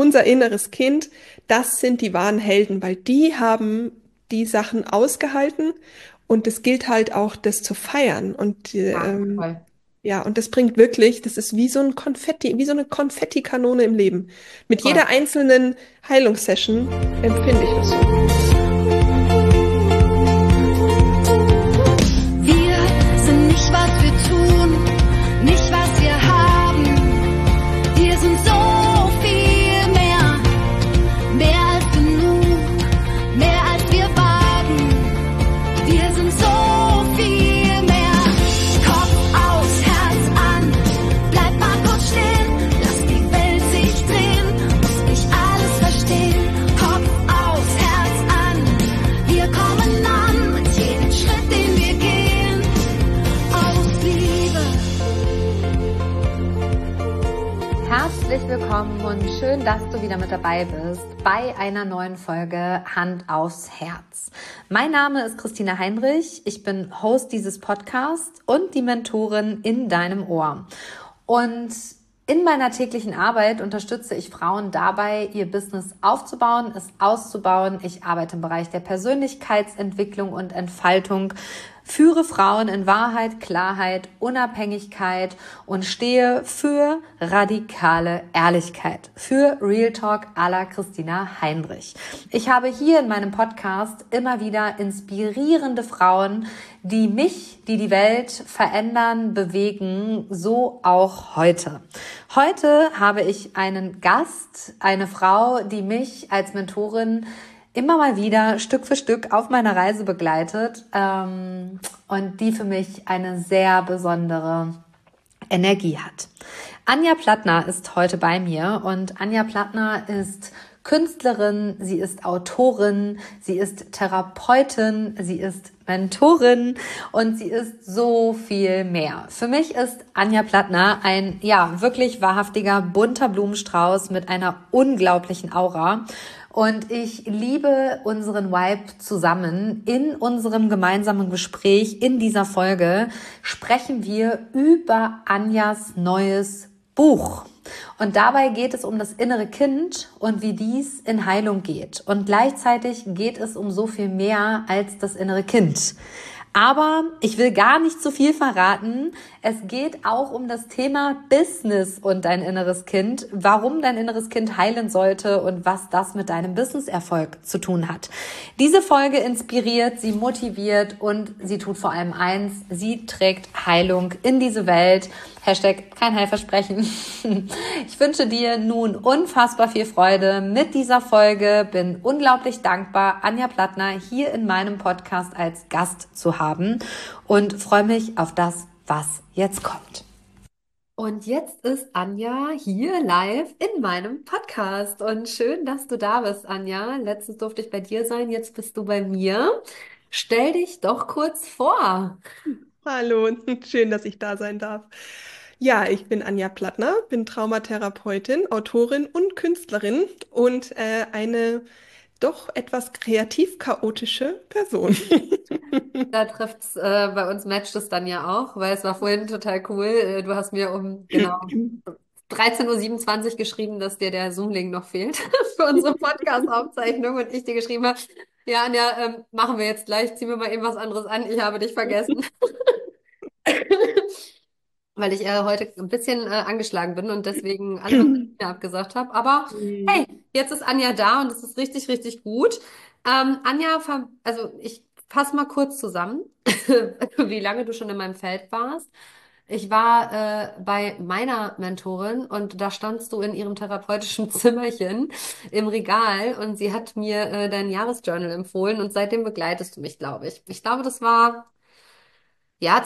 unser inneres Kind, das sind die wahren Helden, weil die haben die Sachen ausgehalten und es gilt halt auch, das zu feiern. Und Ja, voll. ja, und das bringt wirklich, das ist wie so ein Konfetti, wie so eine Konfettikanone im Leben. Mit Voll. jeder einzelnen Heilungssession empfinde ich das so. Wir sind nicht, was wir tun, nicht, was wir haben. Wir sind so viel mehr, mehr als genug, mehr als wir wagen. Wir sind so viel mehr. Kopf aus, Herz an, bleib mal kurz stehen, lass die Welt sich drehen, muss nicht alles verstehen. Kopf aus, Herz an, wir kommen an mit jedem Schritt, den wir gehen, aus Liebe. Herzlich willkommen und schön, dass du wieder mit dabei bist bei einer neuen Folge Hand aufs Herz. Mein Name ist Christina Heinrich, ich bin Host dieses Podcasts und die Mentorin in deinem Ohr. Und in meiner täglichen Arbeit unterstütze ich Frauen dabei, ihr Business aufzubauen, es auszubauen. Ich arbeite im Bereich der Persönlichkeitsentwicklung und Entfaltung, führe Frauen in Wahrheit, Klarheit, Unabhängigkeit und stehe für radikale Ehrlichkeit, für Real Talk à la Christina Heinrich. Ich habe hier in meinem Podcast immer wieder inspirierende Frauen, die mich, die die Welt verändern, bewegen, so auch heute. Heute habe ich einen Gast, eine Frau, die mich als Mentorin immer mal wieder Stück für Stück auf meiner Reise begleitet und die für mich eine sehr besondere Energie hat. Anja Plattner ist heute bei mir und Anja Plattner ist Künstlerin, sie ist Autorin, sie ist Therapeutin, sie ist Mentorin und sie ist so viel mehr. Für mich ist Anja Plattner ein, ja, wirklich wahrhaftiger bunter Blumenstrauß mit einer unglaublichen Aura. Und ich liebe unseren Vibe zusammen. In unserem gemeinsamen Gespräch in dieser Folge sprechen wir über Anjas neues Buch. Und dabei geht es um das innere Kind und wie dies in Heilung geht. Und gleichzeitig geht es um so viel mehr als das innere Kind. Aber ich will gar nicht zu viel verraten. Es geht auch um das Thema Business und dein inneres Kind, warum dein inneres Kind heilen sollte und was das mit deinem Businesserfolg zu tun hat. Diese Folge inspiriert, sie motiviert und sie tut vor allem eins, sie trägt Heilung in diese Welt. Hashtag kein Heilversprechen. Ich wünsche dir nun unfassbar viel Freude mit dieser Folge. Bin unglaublich dankbar, Anja Plattner hier in meinem Podcast als Gast zu haben und freue mich auf das, was jetzt kommt. Und jetzt ist Anja hier live in meinem Podcast. Und schön, dass du da bist, Anja. Letztens durfte ich bei dir sein, jetzt bist du bei mir. Stell dich doch kurz vor. Hallo, schön, dass ich da sein darf. Ja, ich bin Anja Plattner, bin Traumatherapeutin, Autorin und Künstlerin und eine doch etwas kreativ chaotische Person. Da trifft's, bei uns matcht es dann ja auch, weil es war vorhin total cool. Du hast mir um genau 13:27 Uhr geschrieben, dass dir der Zoom-Link noch fehlt für unsere Podcast-Aufzeichnung und ich dir geschrieben habe, ja, Anja, machen wir jetzt gleich, ziehen wir mal eben was anderes an, ich habe dich vergessen. Weil ich heute ein bisschen angeschlagen bin und deswegen alle unsere Termine abgesagt habe. Aber hey, jetzt ist Anja da und es ist richtig, richtig gut. Anja, also ich fasse mal kurz zusammen, wie lange du schon in meinem Feld warst. Ich war bei meiner Mentorin und da standst du in ihrem therapeutischen Zimmerchen im Regal und sie hat mir dein Jahresjournal empfohlen und seitdem begleitest du mich, glaube ich. Ich glaube, das war ja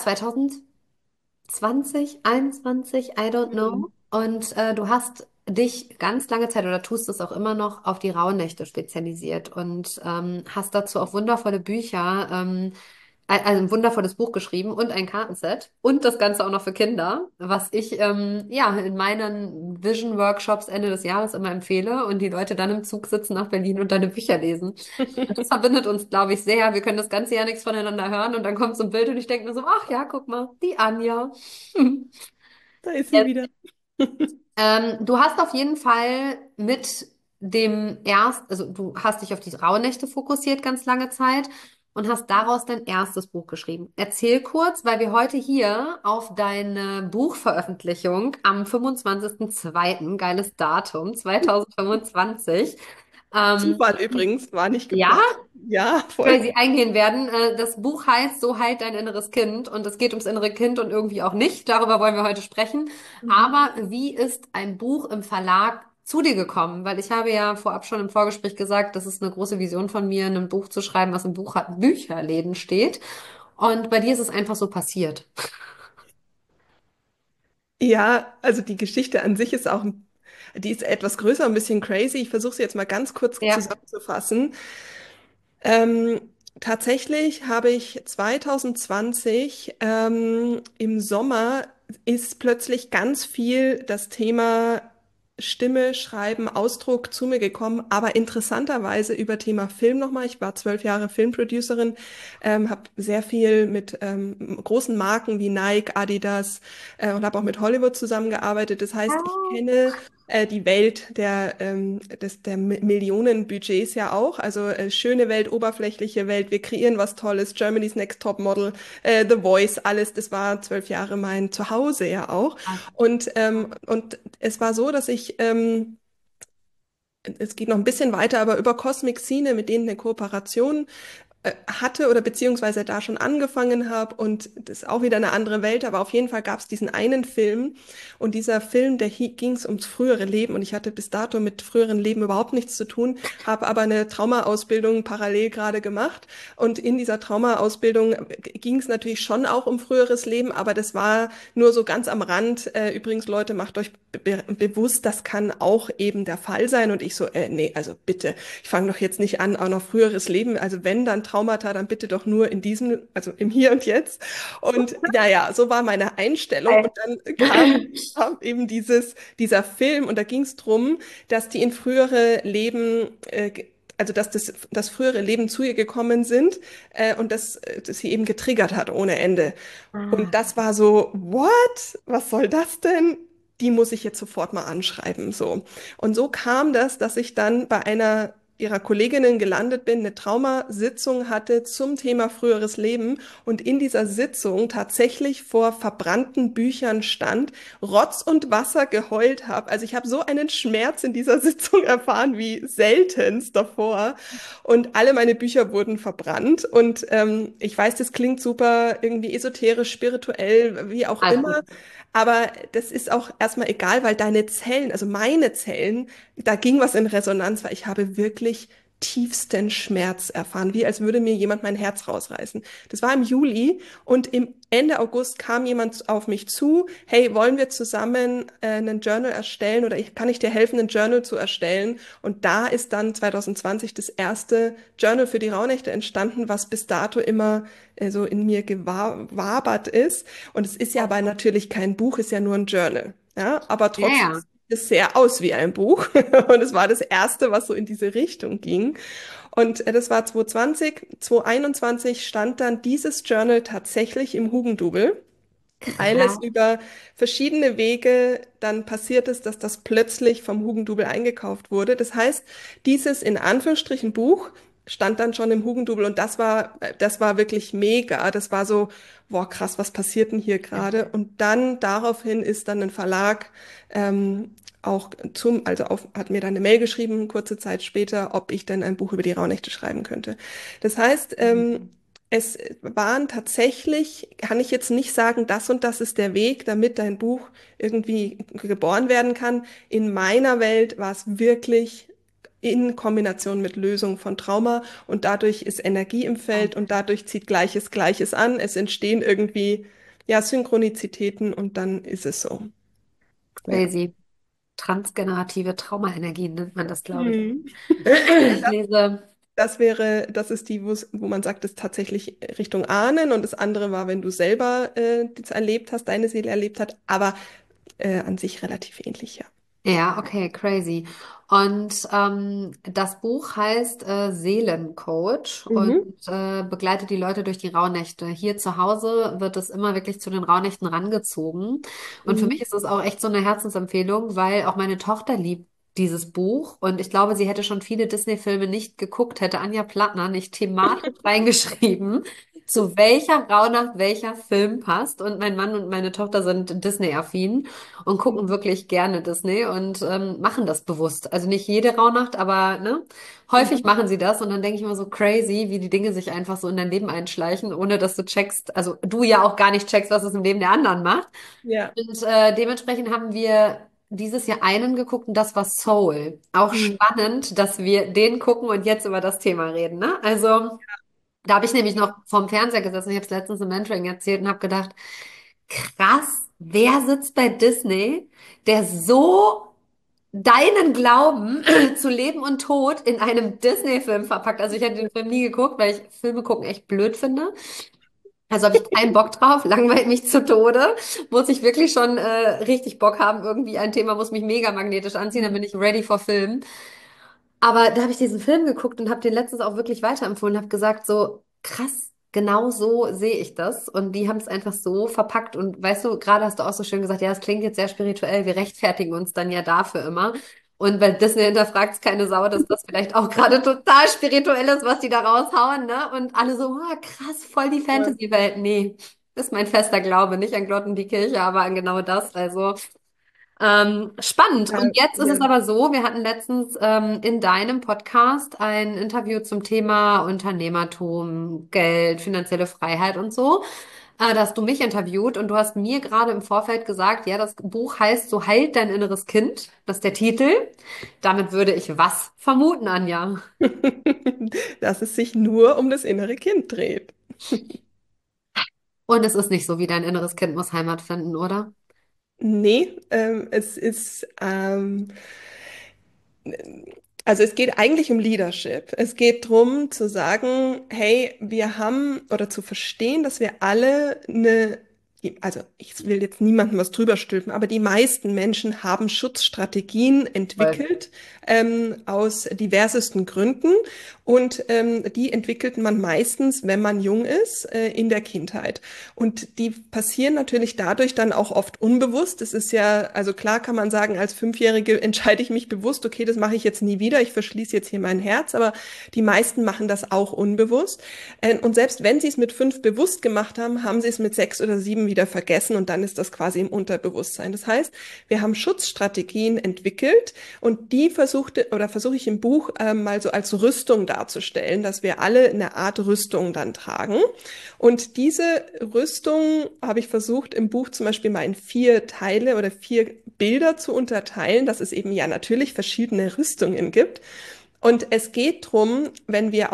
2021, I don't know. Und du hast dich ganz lange Zeit oder tust es auch immer noch auf die Rauhnächte spezialisiert und hast dazu auch wundervolle Bücher, also ein wundervolles Buch geschrieben und ein Kartenset und das Ganze auch noch für Kinder, was ich ja in meinen Vision Workshops Ende des Jahres immer empfehle und die Leute dann im Zug sitzen nach Berlin und deine Bücher lesen. Und das verbindet uns, glaube ich, sehr. Wir können das ganze Jahr nichts voneinander hören und dann kommt so ein Bild und ich denke mir so, ach ja, guck mal, die Anja. Da ist sie Jetzt, wieder. Du hast auf jeden Fall mit also du hast dich auf die Rauhnächte fokussiert ganz lange Zeit und hast daraus dein erstes Buch geschrieben. Erzähl kurz, weil wir heute hier auf deine Buchveröffentlichung am 25.02., geiles Datum, 2025, ähm, Zufall übrigens, war nicht ja, geplant. Ja, voll. crazy eingehen werden. Das Buch heißt So heilt dein inneres Kind und es geht ums innere Kind und irgendwie auch nicht. Darüber wollen wir heute sprechen. Mhm. Aber wie ist ein Buch im Verlag zu dir gekommen? Weil ich habe ja vorab schon im Vorgespräch gesagt, das ist eine große Vision von mir, ein Buch zu schreiben, was im Bücherläden steht. Und bei dir ist es einfach so passiert. Ja, also die Geschichte an sich ist auch, die ist etwas größer, ein bisschen crazy. Ich versuche sie jetzt mal ganz kurz Ja. zusammenzufassen. Ähm, Tatsächlich habe ich 2020 im Sommer ist plötzlich ganz viel das Thema Stimme, Schreiben, Ausdruck zu mir gekommen, aber interessanterweise über Thema Film nochmal. Ich war 12 Jahre Filmproducerin, habe sehr viel mit großen Marken wie Nike, Adidas und habe auch mit Hollywood zusammengearbeitet. Das heißt, ich kenne die Welt der Millionenbudgets ja auch. Also schöne Welt, oberflächliche Welt. Wir kreieren was Tolles. Germany's Next Top Model, The Voice, alles. Das war 12 Jahre mein Zuhause ja auch. Und es war so, dass es geht noch ein bisschen weiter, aber über Cosmic Scene, mit denen eine Kooperation hatte oder beziehungsweise da schon angefangen habe und das ist auch wieder eine andere Welt, aber auf jeden Fall gab es diesen einen Film und dieser Film, der ging es ums frühere Leben und ich hatte bis dato mit früheren Leben überhaupt nichts zu tun, habe aber eine Traumaausbildung parallel gerade gemacht und in dieser Traumaausbildung ging es natürlich schon auch um früheres Leben, aber das war nur so ganz am Rand. Übrigens, Leute, macht euch bewusst, das kann auch eben der Fall sein und ich so, nee, also bitte, ich fange doch jetzt nicht an, auch noch früheres Leben, also wenn dann Traumata, dann bitte doch nur in diesem, also im Hier und Jetzt. Und naja, so war meine Einstellung. Und dann kam eben dieser Film und da ging es drum, dass die in frühere Leben, also dass das frühere Leben zu ihr gekommen sind und das sie eben getriggert hat ohne Ende. Und Ah, das war so, what? Was soll das denn? Die muss ich jetzt sofort mal anschreiben, so. Und so kam das, dass ich dann bei einer ihrer Kolleginnen gelandet bin, eine Traumasitzung hatte zum Thema früheres Leben und in dieser Sitzung tatsächlich vor verbrannten Büchern stand, Rotz und Wasser geheult habe. Also ich habe so einen Schmerz in dieser Sitzung erfahren wie seltenst davor und alle meine Bücher wurden verbrannt und ich weiß, das klingt super irgendwie esoterisch, spirituell, wie auch alles immer, gut. aber das ist auch erstmal egal, weil deine Zellen, also meine Zellen, da ging was in Resonanz, weil ich habe wirklich tiefsten Schmerz erfahren, wie als würde mir jemand mein Herz rausreißen. Das war im Juli und im Ende August kam jemand auf mich zu, hey, wollen wir zusammen einen Journal erstellen oder kann ich dir helfen, ein Journal zu erstellen? Und da ist dann 2020 das erste Journal für die Rauhnächte entstanden, was bis dato immer so in mir gewabert ist. Und es ist ja aber natürlich kein Buch, ist ja nur ein Journal. Ja, aber Ja, trotzdem ja. sieht es sehr aus wie ein Buch. Und es war das erste, was so in diese Richtung ging. Und das war 2020. 2021 stand dann dieses Journal tatsächlich im Hugendubel, weil es Krass. über verschiedene Wege dann passiert ist, dass das plötzlich vom Hugendubel eingekauft wurde. Das heißt, dieses in Anführungsstrichen Buch stand dann schon im Hugendubel und das war wirklich mega. Das war so, boah, krass, was passiert denn hier gerade? Und dann daraufhin ist dann ein Verlag auch hat mir dann eine Mail geschrieben, kurze Zeit später, ob ich denn ein Buch über die Rauhnächte schreiben könnte. Das heißt, es waren tatsächlich, kann ich jetzt nicht sagen, das und das ist der Weg, damit dein Buch irgendwie geboren werden kann. In meiner Welt war es wirklich in Kombination mit Lösung von Trauma und dadurch ist Energie im Feld und dadurch zieht Gleiches Gleiches an. Es entstehen irgendwie, ja, Synchronizitäten und dann ist es so. Ja. Crazy. Transgenerative Traumaenergien nennt man das, glaube ich. Mhm. Ich lese. Das ist die, wo man sagt, das ist tatsächlich Richtung Ahnen und das andere war, wenn du selber das erlebt hast, deine Seele erlebt hat, aber an sich relativ ähnlich, ja. Ja, okay, crazy. Und das Buch heißt Seelencoach und Mhm. begleitet die Leute durch die Rauhnächte. Hier zu Hause wird es immer wirklich zu den Rauhnächten rangezogen. Und für mich Mhm. ist es auch echt so eine Herzensempfehlung, weil auch meine Tochter liebt dieses Buch. Und ich glaube, sie hätte schon viele Disney-Filme nicht geguckt, hätte Anja Plattner nicht thematisch reingeschrieben, zu welcher Rauhnacht welcher Film passt. Und mein Mann und meine Tochter sind Disney-affin und gucken wirklich gerne Disney und machen das bewusst. Also nicht jede Rauhnacht, aber ne, häufig Mhm. machen sie das und dann denke ich immer so crazy, wie die Dinge sich einfach so in dein Leben einschleichen, ohne dass du checkst, also du ja auch gar nicht checkst, was es im Leben der anderen macht. Ja. Und dementsprechend haben wir dieses Jahr einen geguckt und das war Soul. Auch Mhm. spannend, dass wir den gucken und jetzt über das Thema reden, ne? Also da habe ich nämlich noch vorm Fernseher gesessen, ich habe es letztens im Mentoring erzählt und habe gedacht, krass, wer sitzt bei Disney, der so deinen Glauben zu Leben und Tod in einem Disney-Film verpackt? Also ich hätte den Film nie geguckt, weil ich Filme gucken echt blöd finde. Also habe ich keinen Bock drauf, langweilt mich zu Tode. Muss ich wirklich schon richtig Bock haben. Irgendwie ein Thema muss mich mega magnetisch anziehen, dann bin ich ready for Film. Aber da habe ich diesen Film geguckt und habe den letztens auch wirklich weiterempfohlen, habe gesagt, so krass, genau so sehe ich das. Und die haben es einfach so verpackt. Und weißt du, gerade hast du auch so schön gesagt, ja, es klingt jetzt sehr spirituell, wir rechtfertigen uns dann ja dafür immer. Und bei Disney hinterfragt es keine Sau, dass das vielleicht auch gerade total spirituell ist, was die da raushauen, ne? Und alle so, ah, krass, voll die Voll. Fantasy-Welt. Nee, ist mein fester Glaube, nicht an Gott und die Kirche, aber an genau das. Also. Spannend. Und jetzt ist es Ja. aber so, wir hatten letztens in deinem Podcast ein Interview zum Thema Unternehmertum, Geld, finanzielle Freiheit und so. Da hast du mich interviewt und du hast mir gerade im Vorfeld gesagt, ja, das Buch heißt So heilt dein inneres Kind. Das ist der Titel. Damit würde ich was vermuten, Anja? Dass es sich nur um das innere Kind dreht. Und es ist nicht so, wie dein inneres Kind muss Heimat finden, oder? Nee, es ist, also es geht eigentlich um Leadership. Es geht darum zu sagen, hey, wir haben oder zu verstehen, dass wir alle also ich will jetzt niemandem was drüber stülpen, aber die meisten Menschen haben Schutzstrategien Voll. entwickelt aus diversesten Gründen und die entwickelt man meistens, wenn man jung ist, in der Kindheit. Und die passieren natürlich dadurch dann auch oft unbewusst. Es ist ja, also klar kann man sagen, als Fünfjährige entscheide ich mich bewusst, okay, das mache ich jetzt nie wieder, ich verschließe jetzt hier mein Herz, aber die meisten machen das auch unbewusst. Und selbst wenn sie es mit 5 bewusst gemacht haben, haben sie es mit 6 oder 7 wieder vergessen und dann ist das quasi im Unterbewusstsein. Das heißt, wir haben Schutzstrategien entwickelt und die versuche ich im Buch mal so als Rüstung darzustellen, dass wir alle eine Art Rüstung dann tragen. Und diese Rüstung habe ich versucht im Buch zum Beispiel mal in 4 Teile oder 4 Bilder zu unterteilen, dass es eben ja natürlich verschiedene Rüstungen gibt. Und es geht drum, wenn wir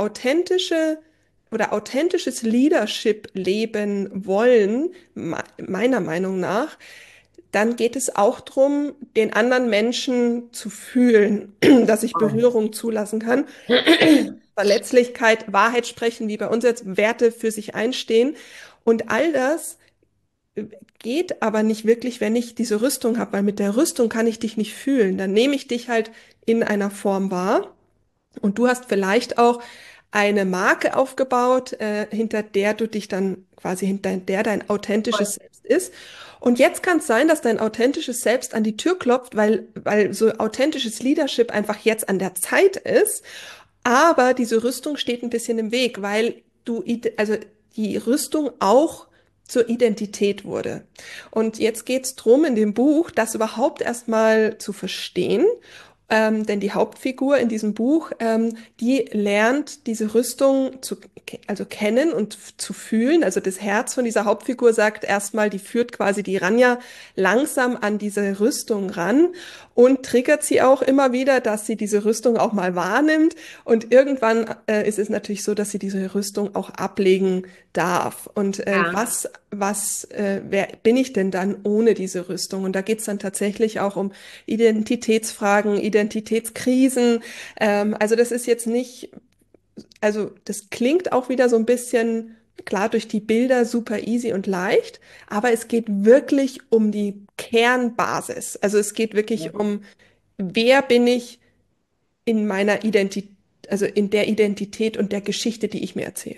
authentisches Leadership leben wollen, meiner Meinung nach, dann geht es auch drum, den anderen Menschen zu fühlen, dass ich Voll. Berührung zulassen kann, Verletzlichkeit, Wahrheit sprechen, wie bei uns jetzt Werte für sich einstehen. Und all das geht aber nicht wirklich, wenn ich diese Rüstung habe, weil mit der Rüstung kann ich dich nicht fühlen. Dann nehme ich dich halt in einer Form wahr. Und du hast vielleicht auch eine Marke aufgebaut, hinter der du dich dann quasi hinter der dein authentisches Selbst ist. Und jetzt kann es sein, dass dein authentisches Selbst an die Tür klopft, weil so authentisches Leadership einfach jetzt an der Zeit ist. Aber diese Rüstung steht ein bisschen im Weg, weil also die Rüstung auch zur Identität wurde. Und jetzt geht's drum in dem Buch, das überhaupt erstmal zu verstehen. Denn die Hauptfigur in diesem Buch, die lernt diese Rüstung also kennen und zu fühlen. Also das Herz von dieser Hauptfigur sagt erstmal, die führt quasi die Ranja langsam an diese Rüstung ran und triggert sie auch immer wieder, dass sie diese Rüstung auch mal wahrnimmt. Und irgendwann ist es natürlich so, dass sie diese Rüstung auch ablegen darf. Und Ja. wer bin ich denn dann ohne diese Rüstung? Und da geht's dann tatsächlich auch um Identitätsfragen, Identitätskrisen. Also das ist jetzt nicht, also das klingt auch wieder so ein bisschen, klar, durch die Bilder super easy und leicht, aber es geht wirklich um die Kernbasis. Also es geht wirklich um, wer bin ich? in meiner Identität, also in der Identität und der Geschichte, die ich mir erzähle.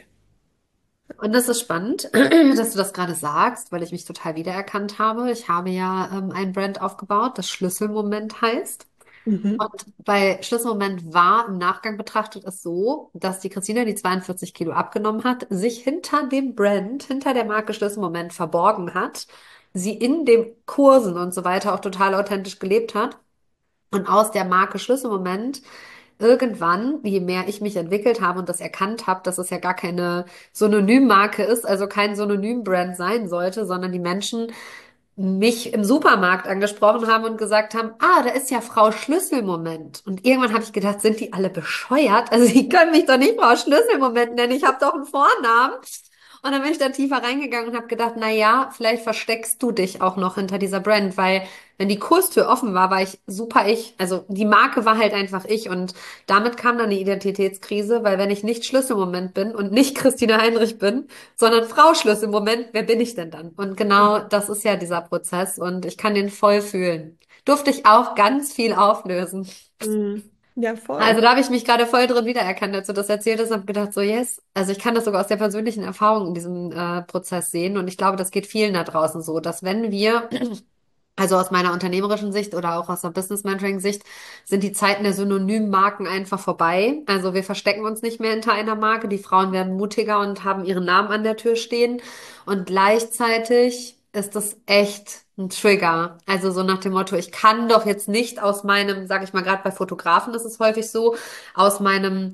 Und das ist spannend, dass du das gerade sagst, weil ich mich total wiedererkannt habe. Ich habe ja ein Brand aufgebaut, das Schlüsselmoment heißt. Mhm. Und bei Schlüsselmoment war im Nachgang betrachtet es so, dass die Christina, die 42 Kilo abgenommen hat, sich hinter dem Brand, hinter der Marke Schlüsselmoment verborgen hat, sie in den Kursen und so weiter auch total authentisch gelebt hat und aus der Marke Schlüsselmoment irgendwann, je mehr ich mich entwickelt habe und das erkannt habe, dass es ja gar keine Synonymmarke ist, also kein Synonymbrand sein sollte, sondern die Menschen mich im Supermarkt angesprochen haben und gesagt haben, ah, da ist ja Frau Schlüsselmoment. Und irgendwann habe ich gedacht, sind die alle bescheuert? Also die können mich doch nicht Frau Schlüsselmoment nennen, ich habe doch einen Vornamen. Und dann bin ich da tiefer reingegangen und habe gedacht, na ja, vielleicht versteckst du dich auch noch hinter dieser Brand, weil wenn die Kurstür offen war, war ich super ich. Also die Marke war halt einfach ich und damit kam dann die Identitätskrise, weil wenn ich nicht Schlüsselmoment bin und nicht Christina Heinrich bin, sondern Frau Schlüsselmoment, wer bin ich denn dann? Und genau das ist ja dieser Prozess und ich kann den voll fühlen. Durfte ich auch ganz viel auflösen. Mhm. Ja, Also voll. da habe ich mich gerade voll drin wiedererkannt, als du das erzählt hast, und habe gedacht, so yes. Also ich kann das sogar aus der persönlichen Erfahrung in diesem Prozess sehen und ich glaube, das geht vielen da draußen so, dass wenn wir also aus meiner unternehmerischen Sicht oder auch aus der Business Mentoring Sicht sind die Zeiten der Synonymmarken einfach vorbei. Also wir verstecken uns nicht mehr hinter einer Marke. Die Frauen werden mutiger und haben ihren Namen an der Tür stehen. Und gleichzeitig ist das echt ein Trigger. Also so nach dem Motto, ich kann doch jetzt nicht aus meinem, sag ich mal, gerade bei Fotografen ist es häufig so, aus meinem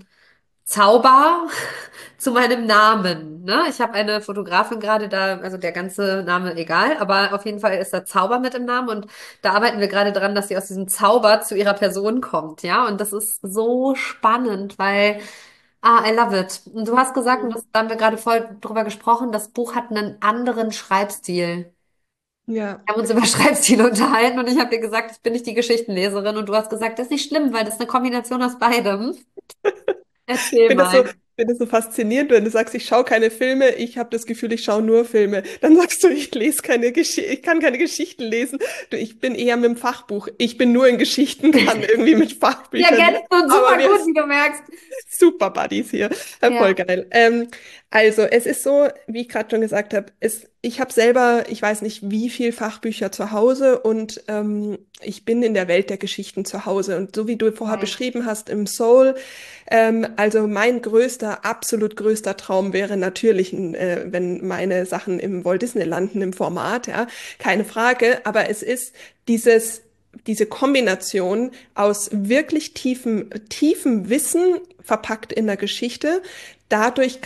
Zauber zu meinem Namen. Ne? Ich habe eine Fotografin gerade da, also der ganze Name egal, aber auf jeden Fall ist da Zauber mit im Namen und da arbeiten wir gerade dran, dass sie aus diesem Zauber zu ihrer Person kommt, ja. Und das ist so spannend, weil, I love it. Und du hast gesagt, und das, da haben wir gerade voll drüber gesprochen, das Buch hat einen anderen Schreibstil. Ja. Wir haben uns über Schreibstil unterhalten und ich habe dir gesagt, ich bin nicht die Geschichtenleserin und du hast gesagt, das ist nicht schlimm, weil das ist eine Kombination aus beidem. Ich Erzähl finde das so, mal. finde das so faszinierend, wenn du sagst, ich schaue keine Filme, ich habe das Gefühl, ich schaue nur Filme. Dann sagst du, ich lese keine Geschichte, ich kann keine Geschichten lesen. Du, ich bin eher mit dem Fachbuch. Ich bin nur in Geschichten, kann irgendwie mit Wir Fachbüchern nicht. ergänzen uns Aber super wir gut, wie du merkst. super Buddies hier. Voll Ja, geil. Also, es ist so, wie ich gerade schon gesagt habe, ich habe selber, ich weiß nicht, wie viel Fachbücher zu Hause und ich bin in der Welt der Geschichten zu Hause. Und so wie du vorher geil. beschrieben hast im Soul, also mein größter, absolut größter Traum wäre natürlich, wenn meine Sachen im Walt Disney landen im Format, ja, keine Frage. Aber es ist diese Kombination aus wirklich tiefem Wissen verpackt in der Geschichte. Dadurch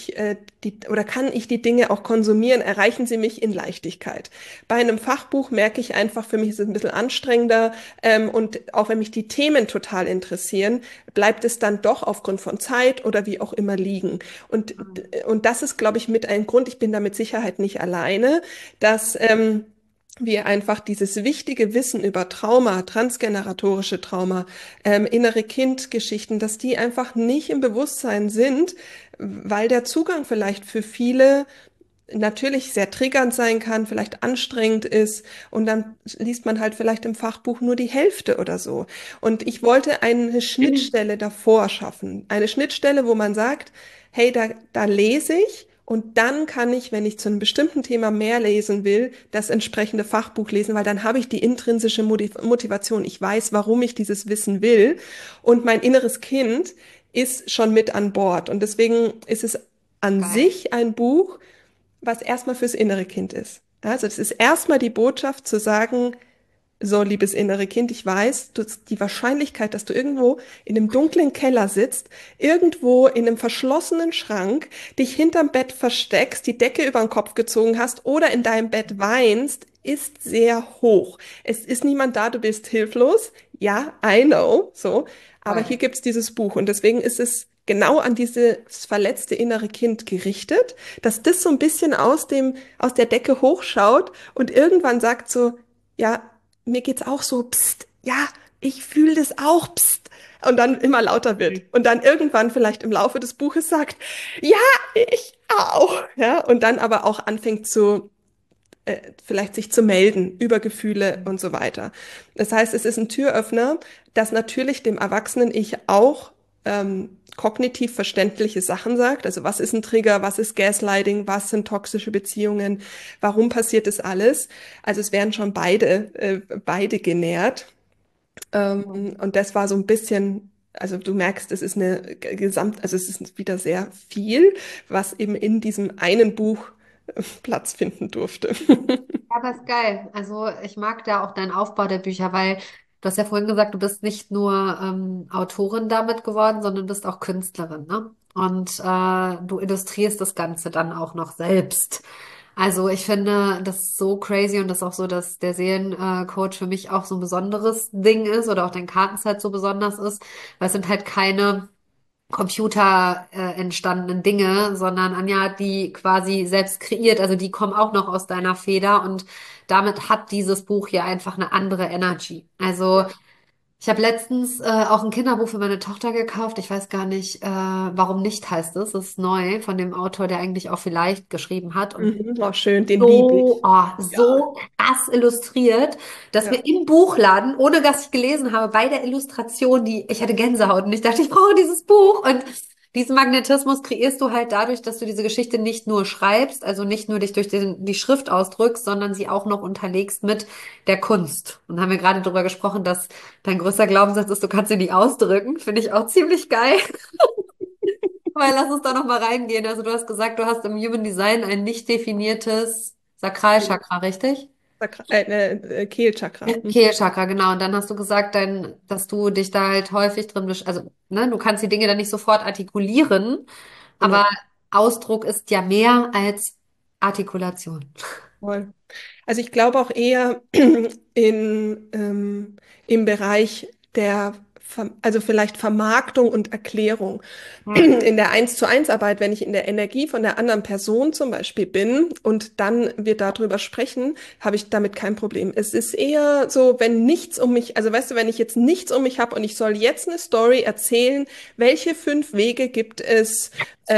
kann ich die Dinge auch konsumieren, erreichen sie mich in Leichtigkeit. Bei einem Fachbuch merke ich einfach, für mich ist es ein bisschen anstrengender, und auch wenn mich die Themen total interessieren, bleibt es dann doch aufgrund von Zeit oder wie auch immer liegen. Und das ist, glaube ich, mit ein Grund, ich bin da mit Sicherheit nicht alleine, dass wir einfach dieses wichtige Wissen über Trauma, transgeneratorische Trauma, innere Kindgeschichten, dass die einfach nicht im Bewusstsein sind, weil der Zugang vielleicht für viele natürlich sehr triggernd sein kann, vielleicht anstrengend ist und dann liest man halt vielleicht im Fachbuch nur die Hälfte oder so. Und ich wollte eine Schnittstelle davor schaffen, eine Schnittstelle, wo man sagt, hey, da lese ich und dann kann ich, wenn ich zu einem bestimmten Thema mehr lesen will, das entsprechende Fachbuch lesen, weil dann habe ich die intrinsische Motivation. Ich weiß, warum ich dieses Wissen will und mein inneres Kind ist schon mit an Bord. Und deswegen ist es an Geil. sich ein Buch, was erstmal fürs innere Kind ist. Also das ist erstmal die Botschaft zu sagen, so, liebes innere Kind, ich weiß, die Wahrscheinlichkeit, dass du irgendwo in einem dunklen Keller sitzt, irgendwo in einem verschlossenen Schrank, dich hinterm Bett versteckst, die Decke über den Kopf gezogen hast oder in deinem Bett weinst, ist sehr hoch. Es ist niemand da, du bist hilflos. Ja, I know, so. Aber hier Voll. gibt's dieses Buch und deswegen ist es genau an dieses verletzte innere Kind gerichtet, dass das so ein bisschen aus der Decke hochschaut und irgendwann sagt so, ja, mir geht's auch so, pst, ja, ich fühle das auch, pst, und dann immer lauter wird. Und dann irgendwann vielleicht im Laufe des Buches sagt, ja, ich auch, ja, und dann aber auch anfängt vielleicht sich zu melden über Gefühle und so weiter. Das heißt, es ist ein Türöffner, das natürlich dem Erwachsenen-Ich auch kognitiv verständliche Sachen sagt. Also was ist ein Trigger, was ist Gaslighting, was sind toxische Beziehungen, warum passiert das alles? Also es werden schon beide genährt. Und das war so ein bisschen, also du merkst, es ist eine also es ist wieder sehr viel, was eben in diesem einen Buch Platz finden durfte. Ja, aber ist geil. Also ich mag da auch deinen Aufbau der Bücher, weil du hast ja vorhin gesagt, du bist nicht nur Autorin damit geworden, sondern bist auch Künstlerin, ne? Und du illustrierst das Ganze dann auch noch selbst. Also ich finde das so crazy und das ist auch so, dass der Seelencoach für mich auch so ein besonderes Ding ist oder auch dein Kartenset so besonders ist, weil es sind halt keine Computer entstandenen Dinge, sondern Anja hat die quasi selbst kreiert. Also die kommen auch noch aus deiner Feder und damit hat dieses Buch hier einfach eine andere Energy. Also ich habe letztens auch ein Kinderbuch für meine Tochter gekauft. Ich weiß gar nicht, warum nicht heißt es. Es ist neu von dem Autor, der eigentlich auch vielleicht geschrieben hat. Und Mhm, auch schön, den liebe so, ich. oh, Ja, so krass illustriert, dass ja. mir im Buchladen, ohne dass ich gelesen habe, bei der Illustration, ich hatte Gänsehaut und ich dachte, ich brauche dieses Buch. Und diesen Magnetismus kreierst du halt dadurch, dass du diese Geschichte nicht nur schreibst, also nicht nur dich durch die Schrift ausdrückst, sondern sie auch noch unterlegst mit der Kunst. Und haben wir gerade darüber gesprochen, dass dein größter Glaubenssatz ist, du kannst sie nicht ausdrücken. Finde ich auch ziemlich geil. Weil lass uns da noch mal reingehen. Also du hast gesagt, du hast im Human Design ein nicht definiertes Sakralchakra, richtig? Kehlchakra. Mhm. Kehlchakra, genau. Und dann hast du gesagt, dass du dich da halt häufig drin, also, ne, du kannst die Dinge dann nicht sofort artikulieren, aber Genau. Ausdruck ist ja mehr als Artikulation. Voll. Also ich glaube auch eher im Bereich also vielleicht Vermarktung und Erklärung. Ja. In der Eins-zu-eins Arbeit, wenn ich in der Energie von der anderen Person zum Beispiel bin und dann wir darüber sprechen, habe ich damit kein Problem. Es ist eher so, wenn nichts um mich, also weißt du, wenn ich jetzt nichts um mich habe und ich soll jetzt eine Story erzählen, welche 5 Wege gibt es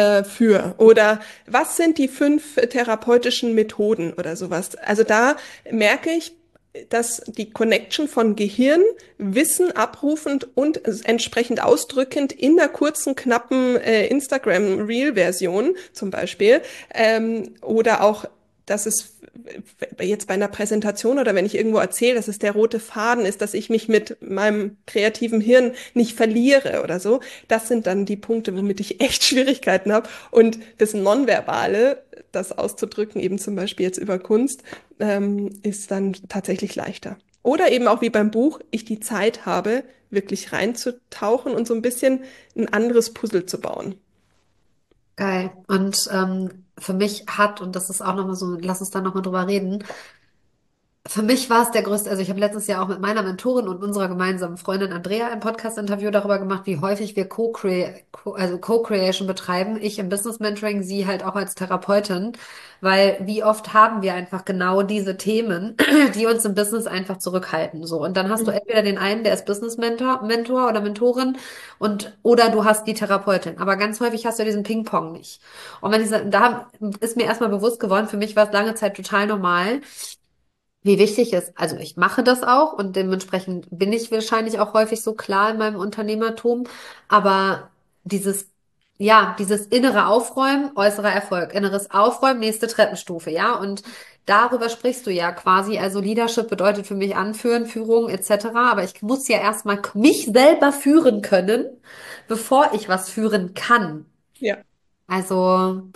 oder was sind die 5 therapeutischen Methoden oder sowas? Also da merke ich, dass die Connection von Gehirn, Wissen abrufend und entsprechend ausdrückend in der kurzen, knappen Instagram-Reel-Version zum Beispiel oder auch, dass es jetzt bei einer Präsentation oder wenn ich irgendwo erzähle, dass es der rote Faden ist, dass ich mich mit meinem kreativen Hirn nicht verliere oder so. Das sind dann die Punkte, womit ich echt Schwierigkeiten habe. Und das Nonverbale, das auszudrücken, eben zum Beispiel jetzt über Kunst, ist dann tatsächlich leichter. Oder eben auch wie beim Buch, ich die Zeit habe, wirklich reinzutauchen und so ein bisschen ein anderes Puzzle zu bauen. Geil. Und für mich und das ist auch nochmal so, lass uns da nochmal drüber reden. Für mich war es der größte, also ich habe letztes Jahr auch mit meiner Mentorin und unserer gemeinsamen Freundin Andrea ein Podcast-Interview darüber gemacht, wie häufig wir also Co-Creation betreiben. Ich im Business Mentoring, sie halt auch als Therapeutin, weil wie oft haben wir einfach genau diese Themen, die uns im Business einfach zurückhalten. So. Und dann hast du Mhm. entweder den einen, der ist Business Mentor oder Mentorin oder du hast die Therapeutin. Aber ganz häufig hast du diesen Ping-Pong nicht. Und da ist mir erstmal bewusst geworden, für mich war es lange Zeit total normal wie wichtig es, also ich mache das auch und dementsprechend bin ich wahrscheinlich auch häufig so klar in meinem Unternehmertum, aber dieses, dieses innere Aufräumen, äußerer Erfolg, inneres Aufräumen, nächste Treppenstufe, ja, und darüber sprichst du ja quasi, also Leadership bedeutet für mich Anführen, Führung etc., aber ich muss ja erstmal mich selber führen können, bevor ich was führen kann. Ja. Also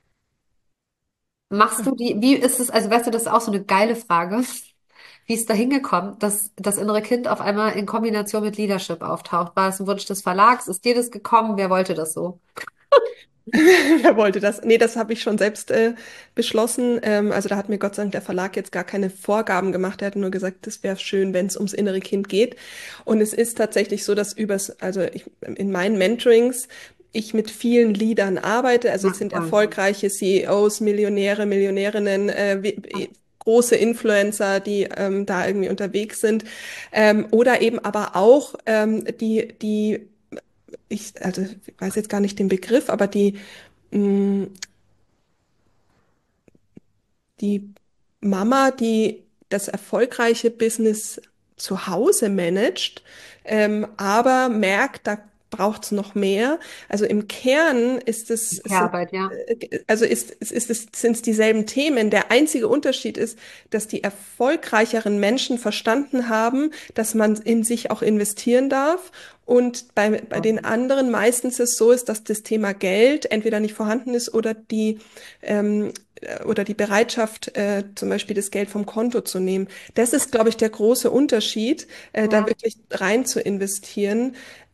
wie ist es, also weißt du, das ist auch so eine geile Frage. Wie ist da hingekommen, dass das innere Kind auf einmal in Kombination mit Leadership auftaucht? War es ein Wunsch des Verlags? Ist dir das gekommen? Wer wollte das so? Wer wollte das? Nee, das habe ich schon selbst beschlossen. Also da hat mir Gott sei Dank der Verlag jetzt gar keine Vorgaben gemacht. Er hat nur gesagt, das wäre schön, wenn es ums innere Kind geht. Und es ist tatsächlich so, dass in meinen Mentorings ich mit vielen Leadern arbeite. Also Ja, es sind voll. erfolgreiche CEOs, Millionäre, Millionärinnen, große Influencer, die da irgendwie unterwegs sind. Oder eben aber auch also ich weiß jetzt gar nicht den Begriff, aber mh, die Mama, die das erfolgreiche Business zu Hause managt, aber merkt, da braucht es noch mehr. Also im Kern Care-Arbeit, ja. sind es dieselben Themen. Der einzige Unterschied ist, dass die erfolgreicheren Menschen verstanden haben, dass man in sich auch investieren darf. Und bei den anderen meistens es so ist, dass das Thema Geld entweder nicht vorhanden ist oder die Bereitschaft, zum Beispiel das Geld vom Konto zu nehmen. Das ist, glaube ich, der große Unterschied, da Ja, wirklich rein zu investieren.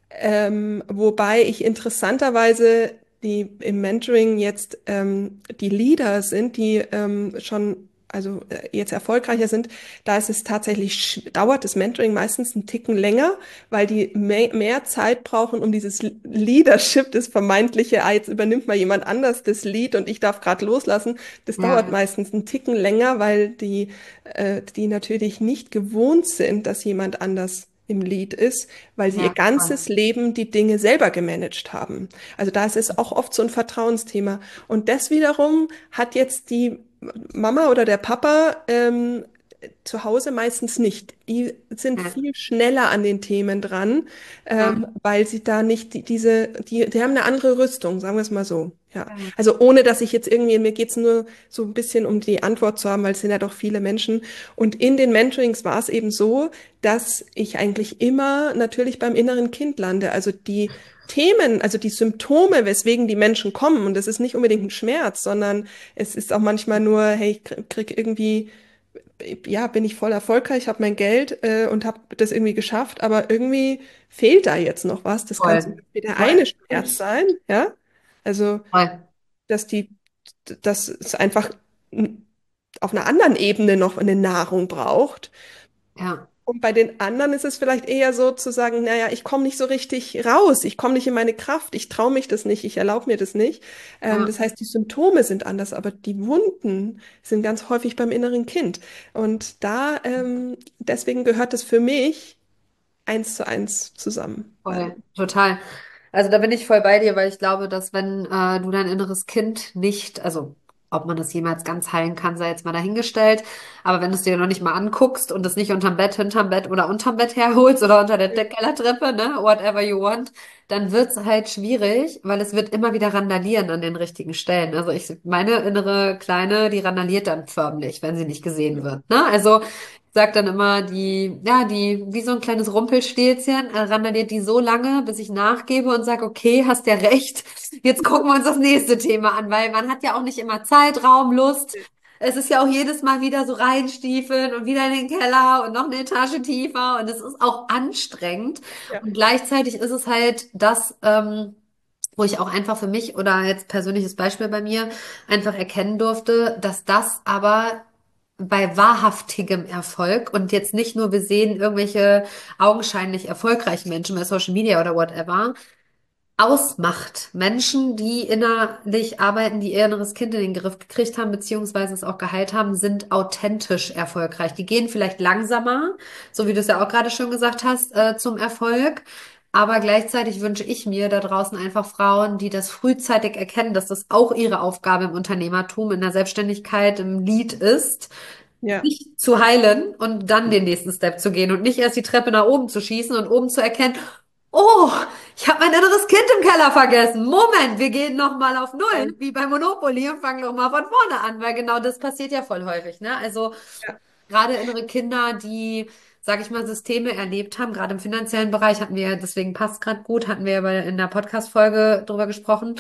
Wobei ich interessanterweise die im Mentoring jetzt die Leader sind, die schon jetzt erfolgreicher sind, da ist es tatsächlich, dauert das Mentoring meistens einen Ticken länger, weil die mehr Zeit brauchen, um dieses Leadership, das vermeintliche, jetzt übernimmt mal jemand anders das Lead und ich darf gerade loslassen, das dauert ja, meistens einen Ticken länger, weil die natürlich nicht gewohnt sind, dass jemand anders im Lead ist, weil sie ihr ja, ganzes Leben die Dinge selber gemanagt haben. Also da ist es auch oft so ein Vertrauensthema. Und das wiederum hat jetzt die Mama oder der Papa zu Hause meistens nicht. Die sind ja, viel schneller an den Themen dran, ja, weil sie da nicht die haben eine andere Rüstung, sagen wir es mal so. Ja, ja, also ohne dass ich jetzt irgendwie, mir geht's nur so ein bisschen um die Antwort zu haben, weil es sind ja doch viele Menschen. Und in den Mentorings war es eben so, dass ich eigentlich immer natürlich beim inneren Kind lande. Also die Themen, also die Symptome, weswegen die Menschen kommen, und das ist nicht unbedingt ein Schmerz, sondern es ist auch manchmal nur, hey, ich krieg irgendwie, ja, bin ich voll erfolgreich, habe mein Geld und habe das irgendwie geschafft, aber irgendwie fehlt da jetzt noch was. Das kann zum voll, Beispiel der voll, eine Schmerz sein, ja. Also, voll, dass dass es einfach auf einer anderen Ebene noch eine Nahrung braucht. ja, Und bei den anderen ist es vielleicht eher so zu sagen, naja, ich komme nicht so richtig raus, ich komme nicht in meine Kraft, ich traue mich das nicht, ich erlaube mir das nicht. ja, Das heißt, die Symptome sind anders, aber die Wunden sind ganz häufig beim inneren Kind. Und deswegen gehört es für mich 1:1 zusammen. voll, total. Also da bin ich voll bei dir, weil ich glaube, dass wenn du dein inneres Kind nicht, also ob man das jemals ganz heilen kann, sei jetzt mal dahingestellt, aber wenn du es dir noch nicht mal anguckst und es nicht unterm Bett, hinterm Bett oder unterm Bett herholst oder unter der Kellertreppe, ne, whatever you want, dann wird's halt schwierig, weil es wird immer wieder randalieren an den richtigen Stellen. Also meine innere Kleine, die randaliert dann förmlich, wenn sie nicht gesehen wird, ne? Also sagt dann immer wie so ein kleines Rumpelstilzchen, randaliert die so lange, bis ich nachgebe und sage, okay, hast ja recht, jetzt gucken wir uns das nächste Thema an, weil man hat ja auch nicht immer Zeit, Raum, Lust. Es ist ja auch jedes Mal wieder so reinstiefeln und wieder in den Keller und noch eine Etage tiefer und es ist auch anstrengend. Ja, Und gleichzeitig ist es halt das, wo ich auch einfach für mich oder jetzt persönliches Beispiel bei mir einfach erkennen durfte, dass das aber bei wahrhaftigem Erfolg und jetzt nicht nur wir sehen irgendwelche augenscheinlich erfolgreichen Menschen bei Social Media oder whatever, ausmacht. Menschen, die innerlich arbeiten, die ihr inneres Kind in den Griff gekriegt haben, beziehungsweise es auch geheilt haben, sind authentisch erfolgreich. Die gehen vielleicht langsamer, so wie du es ja auch gerade schon gesagt hast, zum Erfolg. Aber gleichzeitig wünsche ich mir da draußen einfach Frauen, die das frühzeitig erkennen, dass das auch ihre Aufgabe im Unternehmertum, in der Selbstständigkeit, im Lead ist, ja, sich zu heilen und dann den nächsten Step zu gehen und nicht erst die Treppe nach oben zu schießen und oben zu erkennen, oh, ich habe mein inneres Kind im Keller vergessen. Moment, wir gehen noch mal auf Null, ja, wie bei Monopoly und fangen noch mal von vorne an, weil genau das passiert ja voll häufig, ne? Also ja, gerade innere Kinder, die, sage ich mal, Systeme erlebt haben, gerade im finanziellen Bereich hatten wir, deswegen passt gerade gut, hatten wir ja in der Podcast-Folge drüber gesprochen,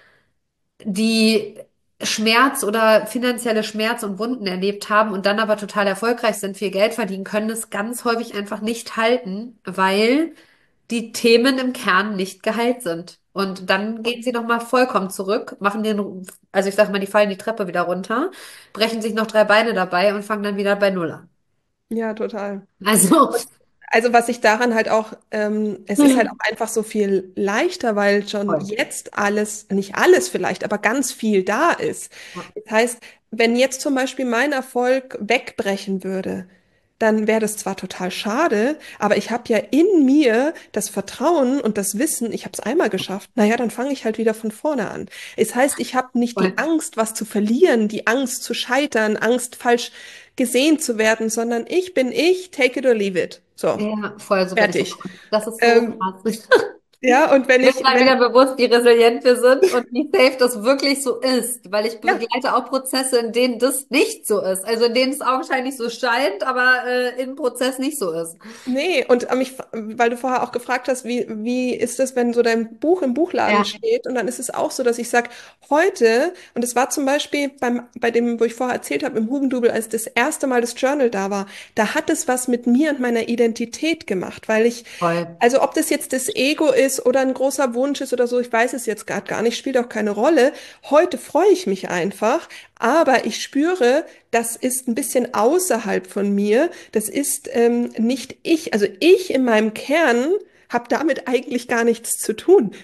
die Schmerz oder finanzielle Schmerz und Wunden erlebt haben und dann aber total erfolgreich sind, viel Geld verdienen, können es ganz häufig einfach nicht halten, weil die Themen im Kern nicht geheilt sind. Und dann gehen sie nochmal vollkommen zurück, machen also ich sag mal, die fallen die Treppe wieder runter, brechen sich noch 3 Beine dabei und fangen dann wieder bei Null an. ja, total. Also, Also was ich daran halt auch, es ist halt auch einfach so viel leichter, weil schon voll. jetzt alles, nicht alles vielleicht, aber ganz viel da ist. Das heißt, wenn jetzt zum Beispiel mein Erfolg wegbrechen würde, dann wäre das zwar total schade, aber ich habe ja in mir das Vertrauen und das Wissen, ich habe es einmal geschafft, naja, dann fange ich halt wieder von vorne an. Es heißt, ich habe nicht die Voll. Angst, was zu verlieren, die Angst zu scheitern, Angst falsch gesehen zu werden, sondern ich bin ich, take it or leave it. So, Ja, voll, so werde ich fertig. auch. Das ist so Ähm, krass. ja, und Mir ist mal wenn wieder ich, bewusst, wie resilient wir sind und wie safe das wirklich so ist, weil ich ja, begleite auch Prozesse, in denen das nicht so ist. Also in denen es augenscheinlich so scheint, aber im Prozess nicht so ist. nee, und weil du vorher auch gefragt hast, wie ist es, wenn so dein Buch im Buchladen Ja, steht? Und dann ist es auch so, dass ich sage, heute, und es war zum Beispiel bei dem, wo ich vorher erzählt habe, im Hugendubel, als das erste Mal das Journal da war, da hat es was mit mir und meiner Identität gemacht, weil ich, voll. also ob das jetzt das Ego ist oder ein großer Wunsch ist oder so, ich weiß es jetzt gerade gar nicht, spielt auch keine Rolle. Heute freue ich mich einfach, aber ich spüre, das ist ein bisschen außerhalb von mir. Das ist nicht ich. Also ich in meinem Kern habe damit eigentlich gar nichts zu tun.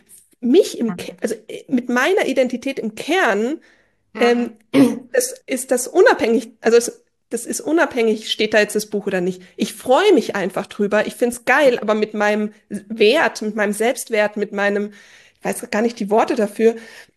Also mit meiner Identität im Kern Ja. ist das unabhängig, das ist unabhängig, steht da jetzt das Buch oder nicht. Ich freue mich einfach drüber. Ich finde es geil, aber mit meinem Wert, mit meinem Selbstwert, mit meinem, ich weiß gar nicht die Worte dafür,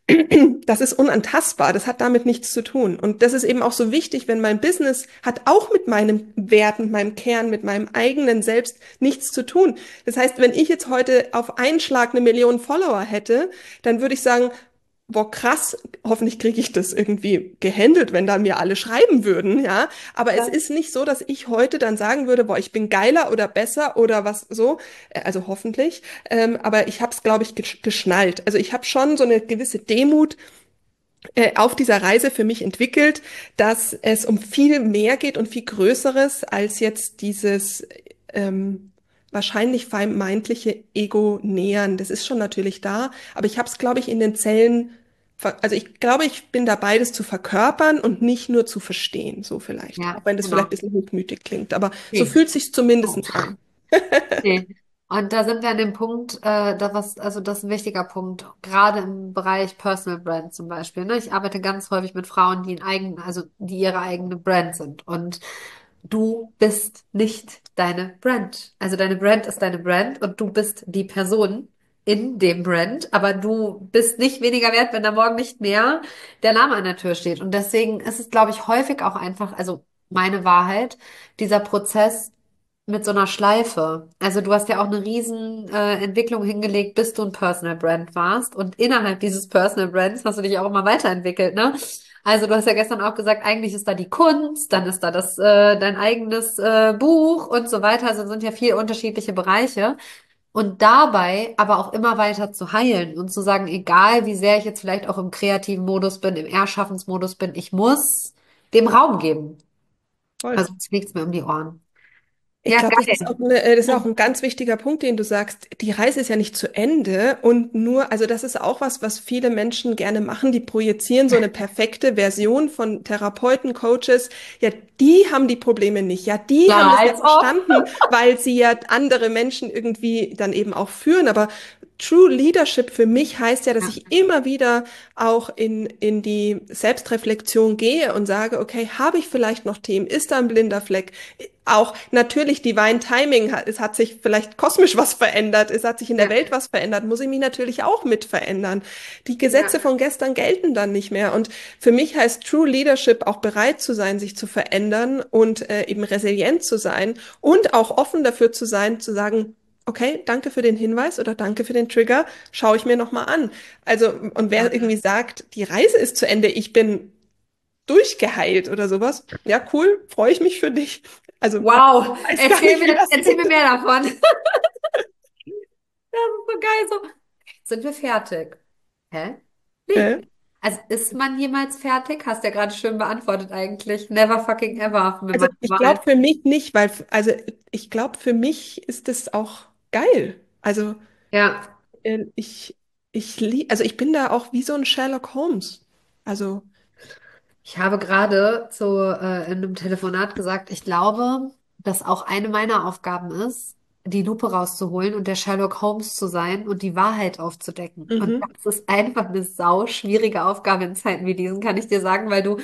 das ist unantastbar. Das hat damit nichts zu tun. Und das ist eben auch so wichtig, wenn mein Business hat auch mit meinem Wert, mit meinem Kern, mit meinem eigenen Selbst nichts zu tun. Das heißt, wenn ich jetzt heute auf einen Schlag 1 Million Follower hätte, dann würde ich sagen, boah, krass, hoffentlich kriege ich das irgendwie gehandelt, wenn da mir alle schreiben würden, ja. Aber es Ja. ist nicht so, dass ich heute dann sagen würde, boah, ich bin geiler oder besser oder was so. Also hoffentlich. Aber ich habe es, glaube ich, geschnallt. Also ich habe schon so eine gewisse Demut auf dieser Reise für mich entwickelt, dass es um viel mehr geht und viel Größeres als jetzt dieses wahrscheinlich vermeintliche Ego-Nähern. Das ist schon natürlich da, aber ich habe es, glaube ich, in den Zellen, also ich glaube, ich bin dabei, das zu verkörpern und nicht nur zu verstehen, so vielleicht. Ja, Auch wenn das vielleicht ein genau. bisschen hochmütig klingt, aber so Okay. fühlt sich zumindest an. Okay. Und da sind wir an dem Punkt, also das ist ein wichtiger Punkt, gerade im Bereich Personal Brand zum Beispiel. Ne? Ich arbeite ganz häufig mit Frauen, also die ihre eigene Brand sind. Und du bist nicht deine Brand. Also deine Brand ist deine Brand und du bist die Person in dem Brand, aber du bist nicht weniger wert, wenn da morgen nicht mehr der Name an der Tür steht. Und deswegen ist es, glaube ich, häufig auch einfach, also meine Wahrheit, dieser Prozess mit so einer Schleife. Also du hast ja auch eine riesen Entwicklung hingelegt, bis du ein Personal Brand warst. Und innerhalb dieses Personal Brands hast du dich auch immer weiterentwickelt, ne? Also du hast ja gestern auch gesagt, eigentlich ist da die Kunst, dann ist da dein eigenes Buch und so weiter. Also sind ja viele unterschiedliche Bereiche. Und dabei aber auch immer weiter zu heilen und zu sagen, egal wie sehr ich jetzt vielleicht auch im kreativen Modus bin, im Erschaffensmodus bin, ich muss dem Raum geben. Voll. Also sonst fliegt's mir um die Ohren. Ich Ja, glaube, geil. das ist auch ein ganz wichtiger Punkt, den du sagst. Die Reise ist ja nicht zu Ende und nur, also das ist auch was, was viele Menschen gerne machen. Die projizieren so eine perfekte Version von Therapeuten, Coaches. Ja, die haben die Probleme nicht. Ja, die haben Ja, das ja als ob. verstanden, weil sie ja andere Menschen irgendwie dann eben auch führen. Aber True Leadership für mich heißt ja, dass Ja, ich immer wieder auch in die Selbstreflexion gehe und sage, okay, habe ich vielleicht noch Themen? Ist da ein blinder Fleck? Auch natürlich Divine Timing, es hat sich vielleicht kosmisch was verändert, es hat sich in der ja, Welt was verändert, muss ich mich natürlich auch mit verändern. Die Gesetze ja, von gestern gelten dann nicht mehr. Und für mich heißt True Leadership auch bereit zu sein, sich zu verändern und eben resilient zu sein und auch offen dafür zu sein, zu sagen, okay, danke für den Hinweis oder danke für den Trigger, schaue ich mir nochmal an. Also, und wer ja. irgendwie sagt, die Reise ist zu Ende, ich bin durchgeheilt oder sowas, ja, cool, freue ich mich für dich. Also, Wow, weiß gar nicht, wie das erzähl mir geht. mehr davon. Das ist so geil. So, sind wir fertig? Hä? Nee. Äh, Also ist man jemals fertig? Hast ja gerade schön beantwortet eigentlich. Never fucking ever mit Also meiner ich glaube Wahl. für mich nicht, also ich glaube für mich ist es auch geil. Also Ja. ich also ich bin da auch wie so ein Sherlock Holmes. Also Ich habe gerade in einem Telefonat gesagt, ich glaube, dass auch eine meiner Aufgaben ist, die Lupe rauszuholen und der Sherlock Holmes zu sein und die Wahrheit aufzudecken. Und mhm. das ist einfach eine sau schwierige Aufgabe in Zeiten wie diesen, kann ich dir sagen, weil du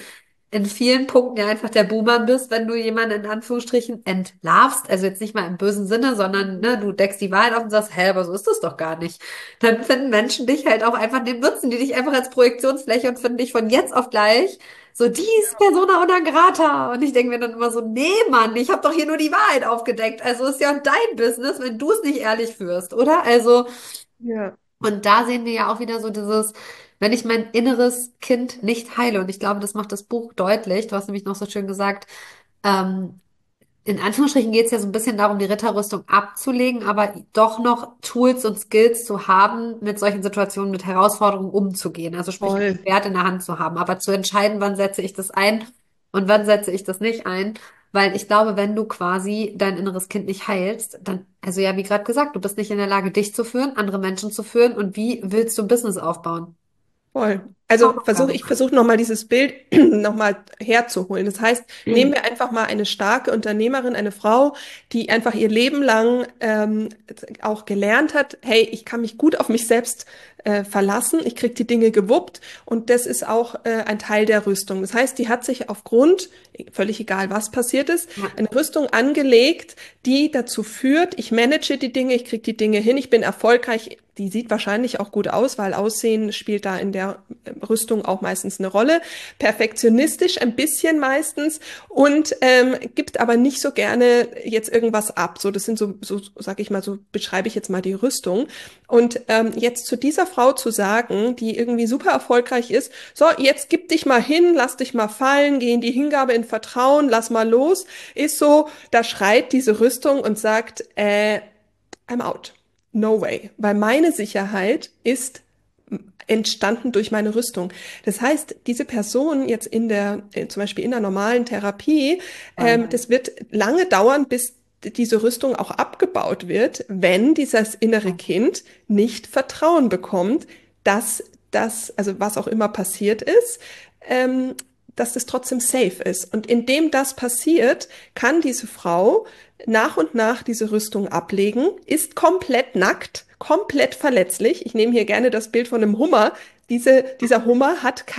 in vielen Punkten ja einfach der Buhmann bist, wenn du jemanden in Anführungsstrichen entlarvst. Also jetzt nicht mal im bösen Sinne, sondern ne, du deckst die Wahrheit auf und sagst, hä, aber so ist das doch gar nicht. Dann finden Menschen dich halt auch einfach, den nutzen die dich einfach als Projektionsfläche und finden dich von jetzt auf gleich so, die ist Persona non grata. Und ich denke mir dann immer so, nee, Mann, ich habe doch hier nur die Wahrheit aufgedeckt. Also ist ja dein Business, wenn du es nicht ehrlich führst, oder? Also Ja, und da sehen wir ja auch wieder so dieses, wenn ich mein inneres Kind nicht heile, und ich glaube, das macht das Buch deutlich, du hast nämlich noch so schön gesagt, ähm, in Anführungsstrichen geht es ja so ein bisschen darum, die Ritterrüstung abzulegen, aber doch noch Tools und Skills zu haben, mit solchen Situationen, mit Herausforderungen umzugehen. Also sprich, ein voll. Schwert in der Hand zu haben, aber zu entscheiden, wann setze ich das ein und wann setze ich das nicht ein. Weil ich glaube, wenn du quasi dein inneres Kind nicht heilst, dann, also ja, wie gerade gesagt, du bist nicht in der Lage, dich zu führen, andere Menschen zu führen und wie willst du ein Business aufbauen? Voll. Also Hausaufgabe. ich versuche nochmal dieses Bild nochmal herzuholen. Das heißt, nehmen wir einfach mal eine starke Unternehmerin, eine Frau, die einfach ihr Leben lang auch gelernt hat, hey, ich kann mich gut auf mich selbst verlassen, ich kriege die Dinge gewuppt und das ist auch ein Teil der Rüstung. Das heißt, die hat sich aufgrund, völlig egal was passiert ist, Ja, eine Rüstung angelegt, die dazu führt, ich manage die Dinge, ich kriege die Dinge hin, ich bin erfolgreich. Die sieht wahrscheinlich auch gut aus, weil Aussehen spielt da in der Rüstung auch meistens eine Rolle. Perfektionistisch ein bisschen meistens und gibt aber nicht so gerne jetzt irgendwas ab. So, das sind so sag ich mal, so beschreibe ich jetzt mal die Rüstung. Und jetzt zu dieser Frau zu sagen, die irgendwie super erfolgreich ist, so, jetzt gib dich mal hin, lass dich mal fallen, geh in die Hingabe in Vertrauen, lass mal los, ist so, da schreit diese Rüstung und sagt, I'm out. No way. Weil meine Sicherheit ist entstanden durch meine Rüstung. Das heißt, diese Person jetzt in der, zum Beispiel in der normalen Therapie, voll. das wird lange dauern, bis diese Rüstung auch abgebaut wird, wenn dieses innere Ja, Kind nicht Vertrauen bekommt, dass das, also was auch immer passiert ist, ähm, dass das trotzdem safe ist. Und indem das passiert, kann diese Frau nach und nach diese Rüstung ablegen, ist komplett nackt, komplett verletzlich. Ich nehme hier gerne das Bild von einem Hummer. Dieser Hummer hat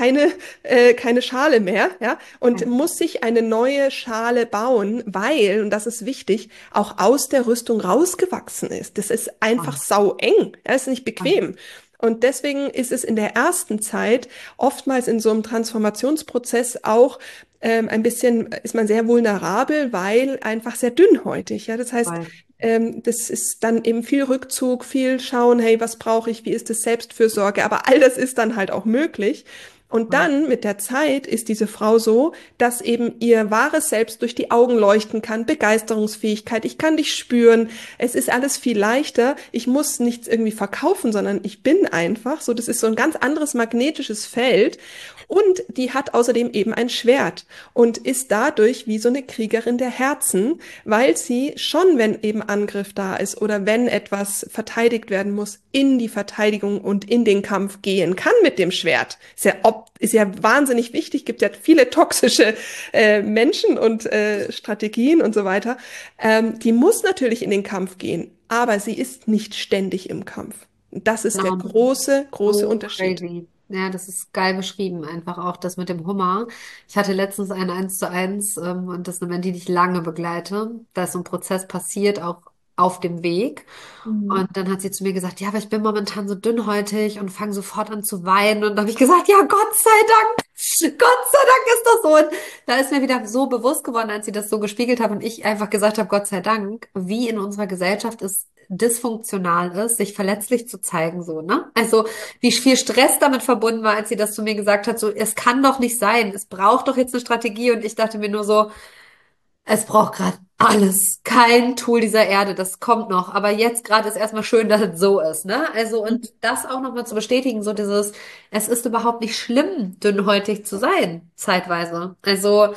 keine Schale mehr, ja, und ja, muss sich eine neue Schale bauen, weil, und das ist wichtig, auch aus der Rüstung rausgewachsen ist. Das ist einfach voll, sau eng, ja, ist nicht voll, bequem. Und deswegen ist es in der ersten Zeit oftmals in so einem Transformationsprozess auch ein bisschen, ist man sehr vulnerabel, weil einfach sehr dünnhäutig. Ja, das heißt, voll, das ist dann eben viel Rückzug, viel schauen, hey, was brauche ich, wie ist es Selbstfürsorge, aber all das ist dann halt auch möglich. Und voll, dann mit der Zeit ist diese Frau so, dass eben ihr wahres Selbst durch die Augen leuchten kann, Begeisterungsfähigkeit, ich kann dich spüren, es ist alles viel leichter, ich muss nichts irgendwie verkaufen, sondern ich bin einfach so, das ist so ein ganz anderes magnetisches Feld und die hat außerdem eben ein Schwert und ist dadurch wie so eine Kriegerin der Herzen, weil sie schon, wenn eben Angriff da ist oder wenn etwas verteidigt werden muss, in die Verteidigung und in den Kampf gehen kann mit dem Schwert. Ist ja wahnsinnig wichtig, gibt ja viele toxische Menschen und Strategien und so weiter. Die muss natürlich in den Kampf gehen, aber sie ist nicht ständig im Kampf. Das ist der genau. große So Unterschied. crazy. Ja, das ist geil beschrieben, einfach auch das mit dem Hummer. Ich hatte letztens eine 1:1, und das ist eine Mentorin, die ich lange begleite. Da ist so ein Prozess passiert, auch auf dem Weg. Mhm. Und dann hat sie zu mir gesagt, ja, aber ich bin momentan so dünnhäutig und fange sofort an zu weinen. Und da habe ich gesagt, ja, Gott sei Dank, Gott sei Dank ist das so. Und da ist mir wieder so bewusst geworden, als sie das so gespiegelt hat und ich einfach gesagt habe, Gott sei Dank, wie in unserer Gesellschaft es dysfunktional ist, sich verletzlich zu zeigen, so, ne? Also, wie viel Stress damit verbunden war, als sie das zu mir gesagt hat, so, es kann doch nicht sein, es braucht doch jetzt eine Strategie. Und ich dachte mir nur so, es braucht gerade alles. Kein Tool dieser Erde, das kommt noch. Aber jetzt gerade ist erstmal schön, dass es so ist, ne? Also, und das auch nochmal zu bestätigen, so dieses, es ist überhaupt nicht schlimm, dünnhäutig zu sein, zeitweise. Also,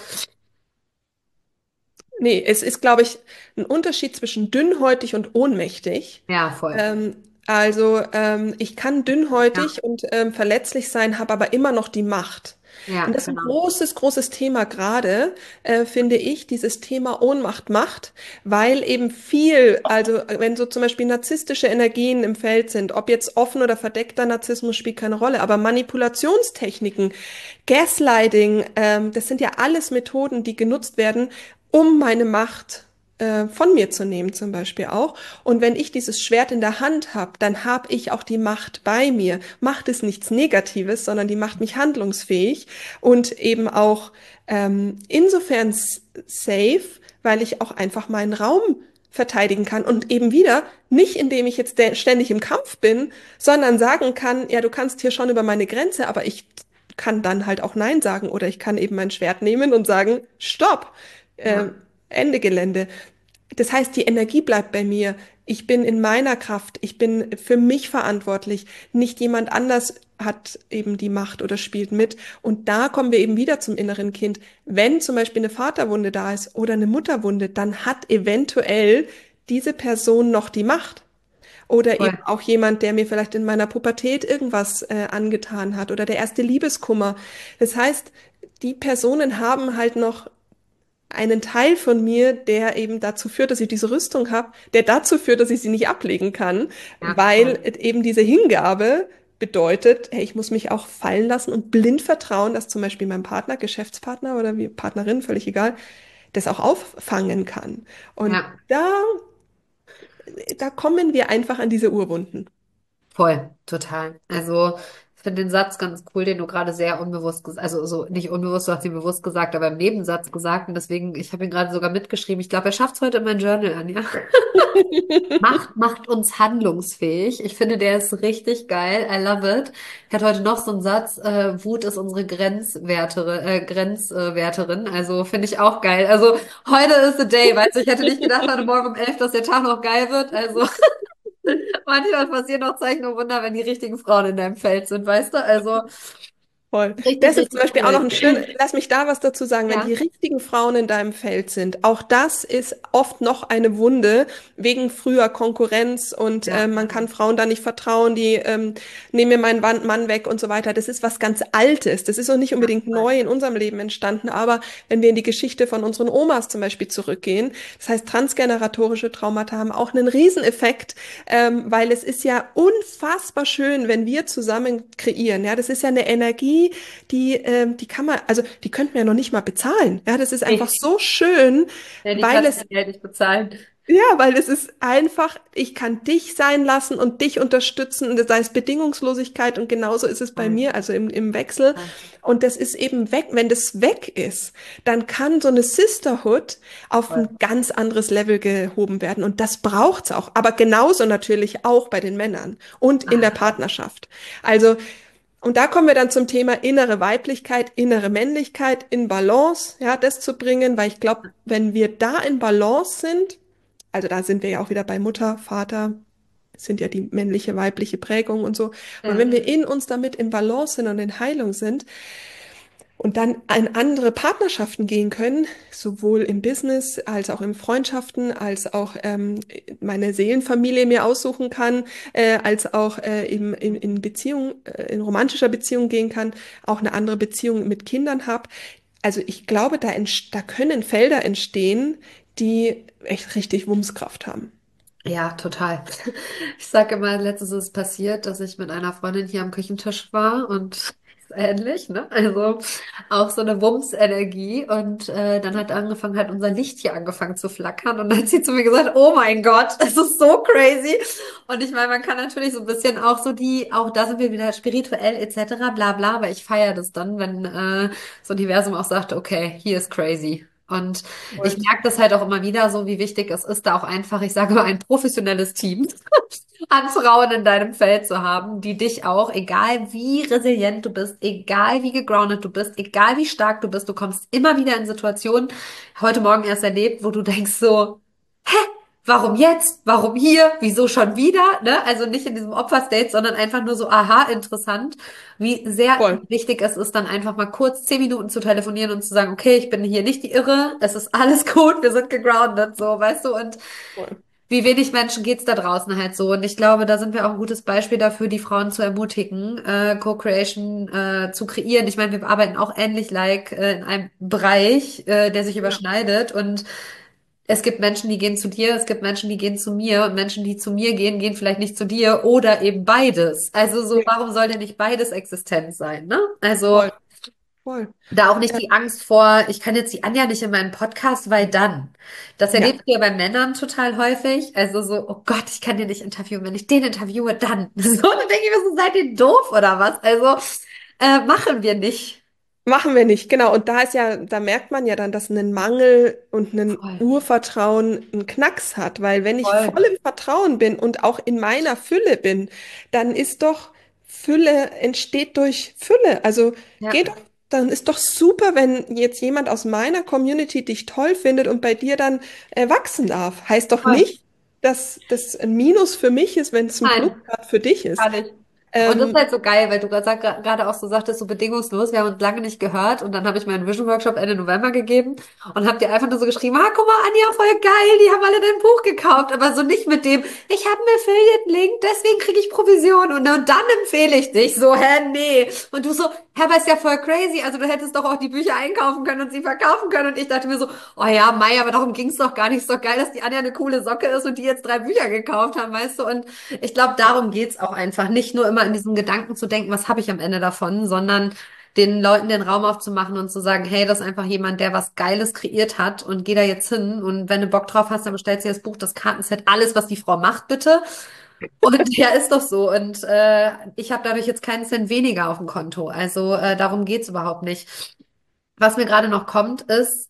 Nee, es ist, glaube ich, ein Unterschied zwischen dünnhäutig und ohnmächtig. ja, voll. Ich kann Ja, dünnhäutig und verletzlich sein, habe aber immer noch die Macht. Ja, Und das ist ein genau. großes, großes Thema gerade, finde ich, dieses Thema Ohnmacht Macht, weil eben viel, also wenn so zum Beispiel narzisstische Energien im Feld sind, ob jetzt offen oder verdeckter Narzissmus spielt keine Rolle, aber Manipulationstechniken, Gaslighting, das sind ja alles Methoden, die genutzt werden, um meine Macht von mir zu nehmen, zum Beispiel auch. Und wenn ich dieses Schwert in der Hand habe, dann habe ich auch die Macht bei mir. Macht ist nichts Negatives, sondern die macht mich handlungsfähig und eben auch insofern safe, weil ich auch einfach meinen Raum verteidigen kann und eben wieder nicht, indem ich jetzt ständig im Kampf bin, sondern sagen kann, ja, du kannst hier schon über meine Grenze, aber ich kann dann halt auch Nein sagen oder ich kann eben mein Schwert nehmen und sagen, Stopp, äh, Ja. Ende Gelände. Das heißt, die Energie bleibt bei mir. Ich bin in meiner Kraft. Ich bin für mich verantwortlich. Nicht jemand anders hat eben die Macht oder spielt mit. Und da kommen wir eben wieder zum inneren Kind. Wenn zum Beispiel eine Vaterwunde da ist oder eine Mutterwunde, dann hat eventuell diese Person noch die Macht. Oder Voll. eben auch jemand, der mir vielleicht in meiner Pubertät irgendwas angetan hat oder der erste Liebeskummer. Das heißt, die Personen haben halt noch einen Teil von mir, der eben dazu führt, dass ich diese Rüstung habe, der dazu führt, dass ich sie nicht ablegen kann, Ja, weil voll. eben diese Hingabe bedeutet, hey, ich muss mich auch fallen lassen und blind vertrauen, dass zum Beispiel mein Partner, Geschäftspartner oder wie Partnerin, völlig egal, das auch auffangen kann. Und Ja. da kommen wir einfach an diese Urwunden. Voll, total. Also, ich finde den Satz ganz cool, den du gerade sehr unbewusst gesagt, also so nicht unbewusst, du hast ihn bewusst gesagt, aber im Nebensatz gesagt und deswegen, ich habe ihn gerade sogar mitgeschrieben. Ich glaube, er schafft es heute in mein Journal an, ja. Macht uns handlungsfähig. Ich finde, der ist richtig geil. I love it. Ich hatte heute noch so einen Satz, Wut ist unsere Grenzwerterin. Also finde ich auch geil. Also heute ist the day, weißt du, ich hätte nicht gedacht heute Morgen um 11, dass der Tag noch geil wird. Also manchmal passieren auch Zeichen und Wunder, wenn die richtigen Frauen in deinem Feld sind, weißt du? Also Voll. richtig, Das ist zum richtig Beispiel auch noch cool. ein schön, lass mich da was dazu sagen, wenn die Ja, richtigen Frauen in deinem Feld sind. Auch das ist oft noch eine Wunde wegen früher Konkurrenz und ja, man kann Frauen da nicht vertrauen, die nehmen mir meinen Mann weg und so weiter. Das ist was ganz Altes. Das ist auch nicht ja, unbedingt voll. neu in unserem Leben entstanden, aber wenn wir in die Geschichte von unseren Omas zum Beispiel zurückgehen, das heißt, transgeneratorische Traumata haben auch einen Rieseneffekt, weil es ist ja unfassbar schön, wenn wir zusammen kreieren. Ja, das ist ja eine Energie, die kann man, also die könnten wir ja noch nicht mal bezahlen. Ja, das ist einfach Nee, so schön, nee, die weil kannst es du Geld nicht bezahlen. ja, weil es ist einfach, ich kann dich sein lassen und dich unterstützen, und sei es Bedingungslosigkeit und genauso ist es bei Voll, mir, also im Wechsel. voll, Und das ist eben weg. Wenn das weg ist, dann kann so eine Sisterhood auf voll. ein ganz anderes Level gehoben werden. Und das braucht's auch. Aber genauso natürlich auch bei den Männern und in der Ach, Partnerschaft. Also, und da kommen wir dann zum Thema innere Weiblichkeit, innere Männlichkeit in Balance, ja, das zu bringen, weil ich glaube, wenn wir da in Balance sind, also da sind wir ja auch wieder bei Mutter, Vater, sind ja die männliche, weibliche Prägung und so. Aber wenn ja, wir in uns damit in Balance sind und in Heilung sind und dann in andere Partnerschaften gehen können, sowohl im Business als auch in Freundschaften, als auch meine Seelenfamilie mir aussuchen kann, als auch in Beziehung, in romantischer Beziehung gehen kann, auch eine andere Beziehung mit Kindern habe. Also ich glaube, da können Felder entstehen, die echt richtig Wummskraft haben. ja, total. Ich sage immer, letztens ist es passiert, dass ich mit einer Freundin hier am Küchentisch war und ähnlich, ne? Also auch so eine Wumms-Energie und dann hat angefangen, hat unser Licht hier angefangen zu flackern und dann hat sie zu mir gesagt, oh mein Gott, das ist so crazy. Und ich meine, man kann natürlich so ein bisschen auch so auch da sind wir wieder spirituell etc. bla bla, aber ich feiere das dann, wenn so ein Universum auch sagt, okay, hier ist crazy. Und ich Voll. merke das halt auch immer wieder so, wie wichtig es ist, da auch einfach, ich sage mal, ein professionelles Team an Frauen in deinem Feld zu haben, die dich auch, egal wie resilient du bist, egal wie gegroundet du bist, egal wie stark du bist, du kommst immer wieder in Situationen, heute Morgen erst erlebt, wo du denkst so, warum jetzt? Warum hier? Wieso schon wieder? Ne? Also nicht in diesem Opferstate, sondern einfach nur so, aha, interessant, wie sehr Voll. wichtig es ist, dann einfach mal kurz 10 Minuten zu telefonieren und zu sagen, okay, ich bin hier nicht die Irre, es ist alles gut, wir sind gegroundet, so, weißt du, und Voll. wie wenig Menschen geht's da draußen halt so. Und ich glaube, da sind wir auch ein gutes Beispiel dafür, die Frauen zu ermutigen, Co-Creation zu kreieren. Ich meine, wir arbeiten auch ähnlich in einem Bereich, der sich Ja. überschneidet. Und es gibt Menschen, die gehen zu dir, es gibt Menschen, die gehen zu mir. Und Menschen, die zu mir gehen, gehen vielleicht nicht zu dir oder eben beides. Also so, Ja, warum soll denn nicht beides existent sein, ne? Also voll, voll. da auch nicht die Angst vor, ich kann jetzt die Anja nicht in meinem Podcast, weil dann. Das Ja, erlebst du ja bei Männern total häufig. Also so, oh Gott, ich kann den nicht interviewen. Wenn ich den interviewe, dann. So, dann denke ich mir so, seid ihr doof oder was? Also, machen wir nicht. machen wir nicht, genau. Und da ist ja, da merkt man ja dann, dass ein Mangel und ein Voll, Urvertrauen einen Knacks hat, weil wenn ich voll. voll im Vertrauen bin und auch in meiner Fülle bin, dann ist doch Fülle entsteht durch Fülle. Also Ja, geht doch, dann ist doch super, wenn jetzt jemand aus meiner Community dich toll findet und bei dir dann wachsen darf. Heißt doch voll. nicht, dass das ein Minus für mich ist, wenn es ein Plus Nein. gerade für dich ist. Gar nicht. Und das ist Ähm, halt so geil, weil du gerade auch so sagtest, so bedingungslos, wir haben uns lange nicht gehört und dann habe ich meinen Vision Workshop Ende November gegeben und habe dir einfach nur so geschrieben, ah, guck mal, Anja, voll geil, die haben alle dein Buch gekauft, aber so nicht mit dem, ich habe einen Affiliate-Link, deswegen kriege ich Provision und dann empfehle ich dich. So, hä, nee. Und du so, hä, aber ist ja voll crazy, also du hättest doch auch die Bücher einkaufen können und sie verkaufen können und ich dachte mir so, oh ja, Mai, aber darum ging's doch gar nicht, ist doch geil, dass die Anja eine coole Socke ist und die jetzt 3 Bücher gekauft haben, weißt du, und ich glaube, darum geht's auch einfach. Nicht nur immer in diesen Gedanken zu denken, was habe ich am Ende davon, sondern den Leuten den Raum aufzumachen und zu sagen, hey, das ist einfach jemand, der was Geiles kreiert hat und geh da jetzt hin. Und wenn du Bock drauf hast, dann bestellst du dir das Buch, das Kartenset, alles, was die Frau macht, bitte. Und ja, ist doch so. Und ich habe dadurch jetzt keinen Cent weniger auf dem Konto. Also darum geht's überhaupt nicht. Was mir gerade noch kommt, ist,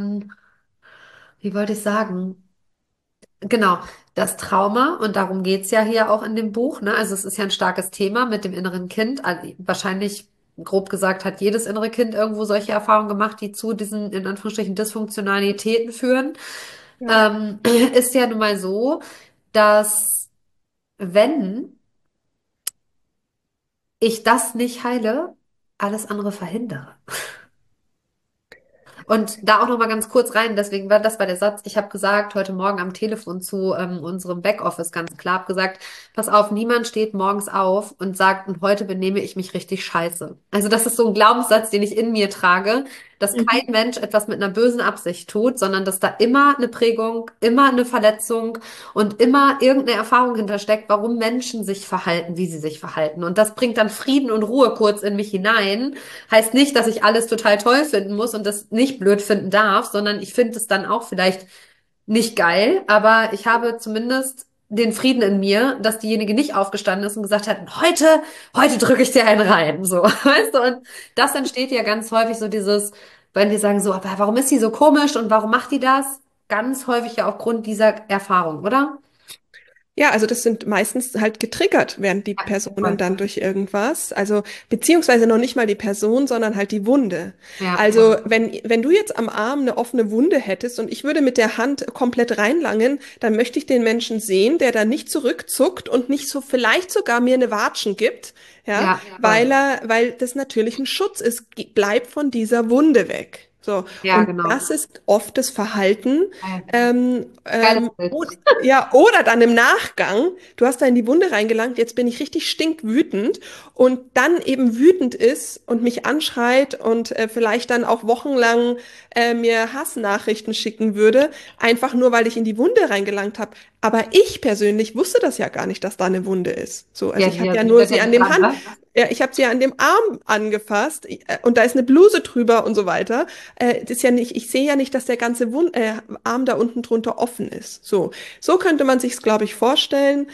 wie wollte ich sagen? Genau, das Trauma, und darum geht's ja hier auch in dem Buch, ne? Also es ist ja ein starkes Thema mit dem inneren Kind. Also wahrscheinlich, grob gesagt, hat jedes innere Kind irgendwo solche Erfahrungen gemacht, die zu diesen, in Anführungsstrichen, Dysfunktionalitäten führen. ja. Ist ja nun mal so, dass wenn ich das nicht heile, alles andere verhindere. Und da auch noch mal ganz kurz rein, deswegen war das war der Satz, ich habe gesagt, heute Morgen am Telefon zu unserem Backoffice ganz klar, hab gesagt, pass auf, niemand steht morgens auf und sagt, und heute benehme ich mich richtig scheiße. Also das ist so ein Glaubenssatz, den ich in mir trage, dass kein Mhm. Mensch etwas mit einer bösen Absicht tut, sondern dass da immer eine Prägung, immer eine Verletzung und immer irgendeine Erfahrung hintersteckt, warum Menschen sich verhalten, wie sie sich verhalten. Und das bringt dann Frieden und Ruhe kurz in mich hinein. Heißt nicht, dass ich alles total toll finden muss und das nicht blöd finden darf, sondern ich finde es dann auch vielleicht nicht geil, aber ich habe zumindest den Frieden in mir, dass diejenige nicht aufgestanden ist und gesagt hat, heute drücke ich dir einen rein, so, weißt du, und das entsteht ja ganz häufig so dieses, wenn die sagen so, aber warum ist sie so komisch und warum macht die das? Ganz häufig ja aufgrund dieser Erfahrung, oder? Ja, also das sind meistens halt getriggert, werden die Ja, Personen voll. dann durch irgendwas. Also beziehungsweise noch nicht mal die Person, sondern halt die Wunde. Ja, Also voll. wenn du jetzt am Arm eine offene Wunde hättest und ich würde mit der Hand komplett reinlangen, dann möchte ich den Menschen sehen, der da nicht zurückzuckt und nicht so vielleicht sogar mir eine Watschen gibt, ja, Ja, voll. weil das natürlich ein Schutz ist. Bleib von dieser Wunde weg. So, Ja, und genau. das ist oft das Verhalten. Geil. Ähm, Geiles ähm, Bild. ja, oder dann im Nachgang, du hast da in die Wunde reingelangt, jetzt bin ich richtig stinkwütend und dann eben wütend ist und mich anschreit und vielleicht dann auch wochenlang mir Hassnachrichten schicken würde, einfach nur, weil ich in die Wunde reingelangt habe. Aber ich persönlich wusste das ja gar nicht, dass da eine Wunde ist. So, also Ja, ich habe hier, ja die nur steht ja sie an nicht dem dran, Hand, ne? ja, ich habe sie ja an dem Arm angefasst und da ist eine Bluse drüber und so weiter. Das ist ja nicht, ich sehe ja nicht, dass der ganze Arm da unten drunter offen ist. So, so könnte man sich es, glaube ich, vorstellen,